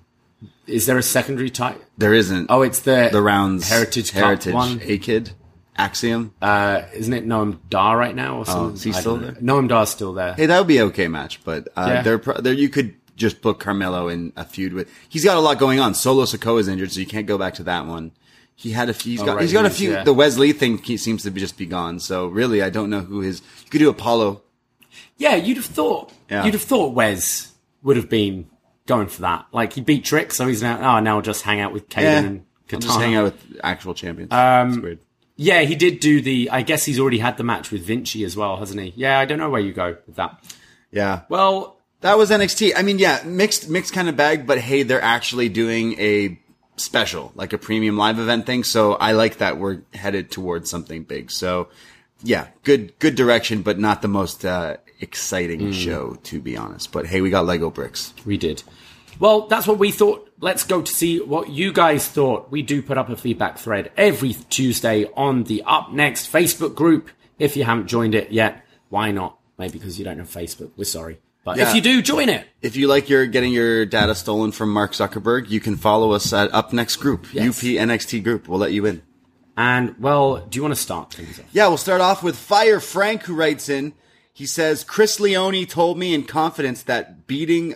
Is there a secondary type? There isn't. Oh, it's the Rounds Heritage Cup one. A-Kid. Axiom. Isn't it Noam Dar right now or something? Is he still there? Noam Dar's still there. Hey, that would be an okay match, but there you could just book Carmelo in a feud with. He's got a lot going on. Solo Sikoa is injured, so you can't go back to that one. He had a few. He's got a few. Yeah. The Wesley thing seems to just be gone. So really, I don't know who his. You could do Apollo. Yeah, you'd have thought. Yeah. You'd have thought Wes would have been going for that. Like he beat Trick, so he's now I'll just hang out with Caden and Katana. Just hang out with actual champions. That's weird. Yeah, he did do I guess he's already had the match with Vinci as well, hasn't he? Yeah, I don't know where you go with that. Yeah. Well. That was NXT. I mean, yeah, mixed kind of bag, but hey, they're actually doing a special, like a premium live event thing. So I like that we're headed towards something big. So yeah, good direction, but not the most exciting show, to be honest. But hey, we got Lego bricks. We did. Well, that's what we thought. Let's go to see what you guys thought. We do put up a feedback thread every Tuesday on the Up Next Facebook group. If you haven't joined it yet, why not? Maybe because you don't have Facebook. We're sorry. But if you do, join it. If you like getting your data stolen from Mark Zuckerberg, you can follow us at Up Next Group, yes. UPNXT Group. We'll let you in. And, well, do you want to start things off? Yeah, we'll start off with Fire Frank, who writes in. He says, Chris Leone told me in confidence that beating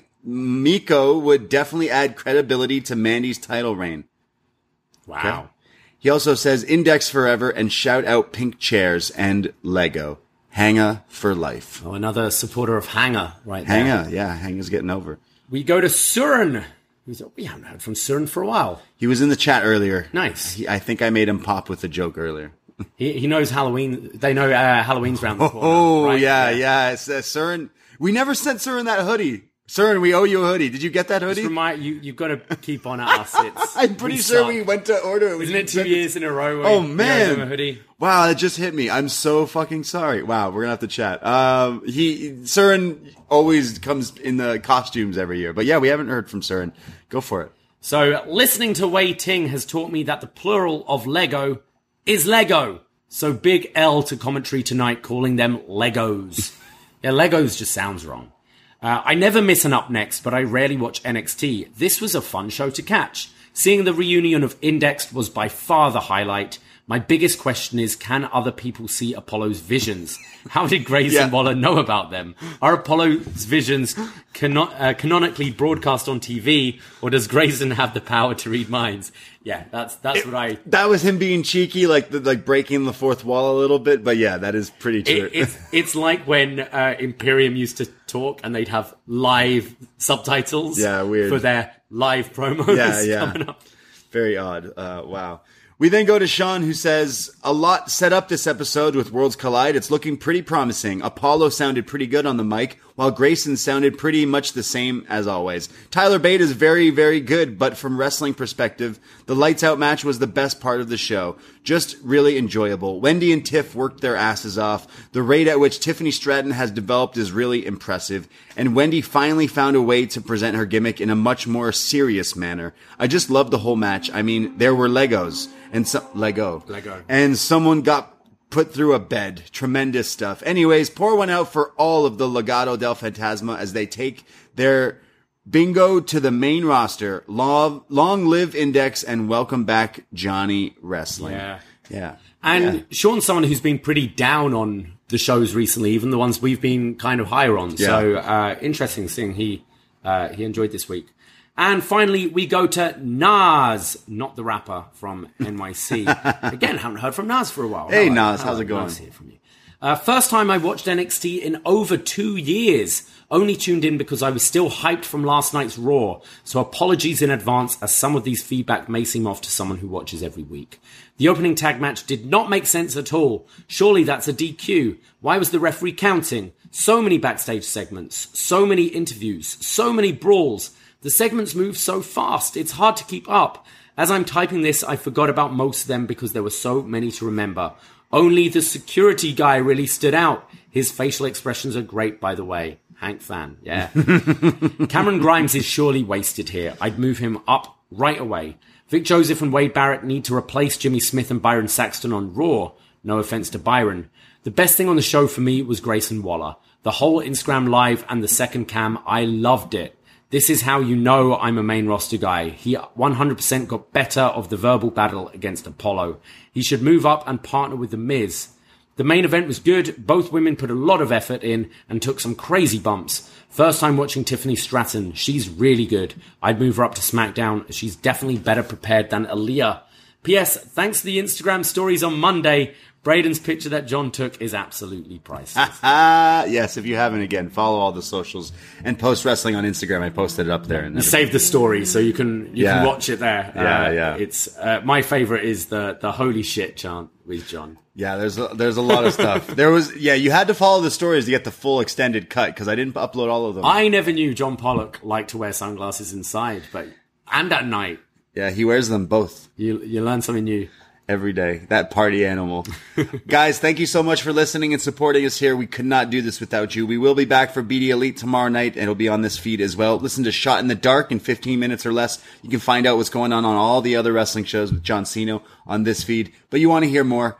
Miko would definitely add credibility to Mandy's title reign. Wow. Okay. He also says, Index forever and shout out pink chairs and Lego. Hanga for life. Oh, another supporter of Hanga right there. Hanga, yeah. Hanga's getting over. We go to Surin. We haven't heard from Surin for a while. He was in the chat earlier. Nice. I think I made him pop with a joke earlier. He knows Halloween. They know Halloween's around the corner. Oh, right? yeah. Surin. We never sent Surin that hoodie. Surin, we owe you a hoodie. Did you get that hoodie? You've got to keep on at us. I'm pretty sure we went to order it. Isn't it 2 years in a row? Oh, man. A hoodie? Wow, that just hit me. I'm so fucking sorry. Wow, we're going to have to chat. Surin always comes in the costumes every year. But yeah, we haven't heard from Surin. Go for it. So, listening to Wei Ting has taught me that the plural of Lego is Lego. So, big L to commentary tonight calling them Legos. Yeah, Legos just sounds wrong. I never miss an Up Next, but I rarely watch NXT. This was a fun show to catch. Seeing the reunion of Indexed was by far the highlight. My biggest question is, can other people see Apollo's visions? How did Grayson Waller know about them? Are Apollo's visions canonically broadcast on TV, or does Grayson have the power to read minds? Yeah, that's what I... That was him being cheeky, like breaking the fourth wall a little bit, but yeah, that is pretty true. It's like when Imperium used to talk and they'd have live subtitles weird. For their live promos coming up. Very odd. Wow. We then go to Sean, who says, a lot set up this episode with Worlds Collide. It's looking pretty promising. Apollo sounded pretty good on the mic, while Grayson sounded pretty much the same as always. Tyler Bate is very, very good, but from wrestling perspective, the lights out match was the best part of the show. Just really enjoyable. Wendy and Tiff worked their asses off. The rate at which Tiffany Stratton has developed is really impressive, and Wendy finally found a way to present her gimmick in a much more serious manner. I just loved the whole match. I mean, there were Legos and Lego. And someone got put through a bed. Tremendous stuff. Anyways, pour one out for all of the Legado del Fantasma as they take their bingo to the main roster. Long live Index and welcome back Johnny Wrestling. Yeah. And Sean's someone who's been pretty down on the shows recently, even the ones we've been kind of higher on. Yeah. So, interesting thing he enjoyed this week. And finally, we go to Nas, not the rapper from NYC. Again, haven't heard from Nas for a while. Hey, Nas, how's it going? Nice to hear from you. First time I watched NXT in over 2 years. Only tuned in because I was still hyped from last night's Raw. So apologies in advance, as some of these feedback may seem off to someone who watches every week. The opening tag match did not make sense at all. Surely that's a DQ. Why was the referee counting? So many backstage segments, so many interviews, so many brawls. The segments move so fast, it's hard to keep up. As I'm typing this, I forgot about most of them because there were so many to remember. Only the security guy really stood out. His facial expressions are great, by the way. Hank fan, yeah. Cameron Grimes is surely wasted here. I'd move him up right away. Vic Joseph and Wade Barrett need to replace Jimmy Smith and Byron Saxton on Raw. No offense to Byron. The best thing on the show for me was Grayson Waller. The whole Instagram Live and the second cam, I loved it. This is how you know I'm a main roster guy. He 100% got better of the verbal battle against Apollo. He should move up and partner with The Miz. The main event was good. Both women put a lot of effort in and took some crazy bumps. First time watching Tiffany Stratton. She's really good. I'd move her up to SmackDown. She's definitely better prepared than Aaliyah. P.S. Thanks to the Instagram stories on Monday. Braden's picture that John took is absolutely priceless. Yes, if you haven't, again, follow all the socials and Post Wrestling on Instagram. I posted it up there. And save the story so you can watch it there. Yeah. It's my favorite is the holy shit chant with John. Yeah, there's a lot of stuff. You had to follow the stories to get the full extended cut because I didn't upload all of them. I never knew John Pollock liked to wear sunglasses inside, and at night. Yeah, he wears them both. You learn something new. Every day. That party animal. Guys, thank you so much for listening and supporting us here. We could not do this without you. We will be back for BD Elite tomorrow night, and it'll be on this feed as well. Listen to Shot in the Dark in 15 minutes or less. You can find out what's going on all the other wrestling shows with John Cena on this feed. But you want to hear more?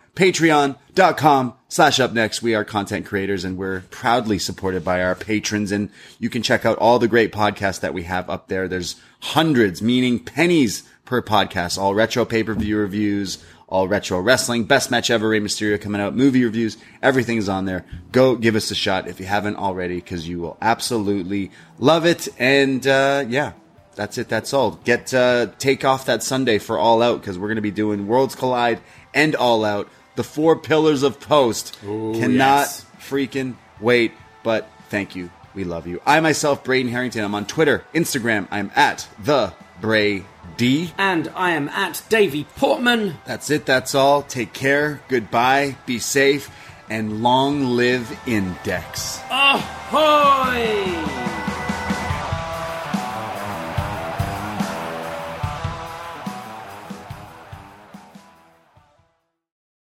Patreon.com/upnext. We are content creators, and we're proudly supported by our patrons. And you can check out all the great podcasts that we have up there. There's hundreds, meaning pennies per podcast. All retro pay-per-view reviews, all retro wrestling, best match ever, Rey Mysterio coming out, movie reviews, everything is on there. Go give us a shot if you haven't already, because you will absolutely love it. And that's it. That's all. Take off that Sunday for All Out, because we're going to be doing Worlds Collide and All Out. The 4 pillars of Post. Cannot freaking wait. But thank you. We love you. I myself, Braden Harrington. I'm on Twitter, Instagram. I'm at the Bray D. And I am at Davey Portman. That's it. That's all. Take care. Goodbye. Be safe. And long live Index. Ahoy!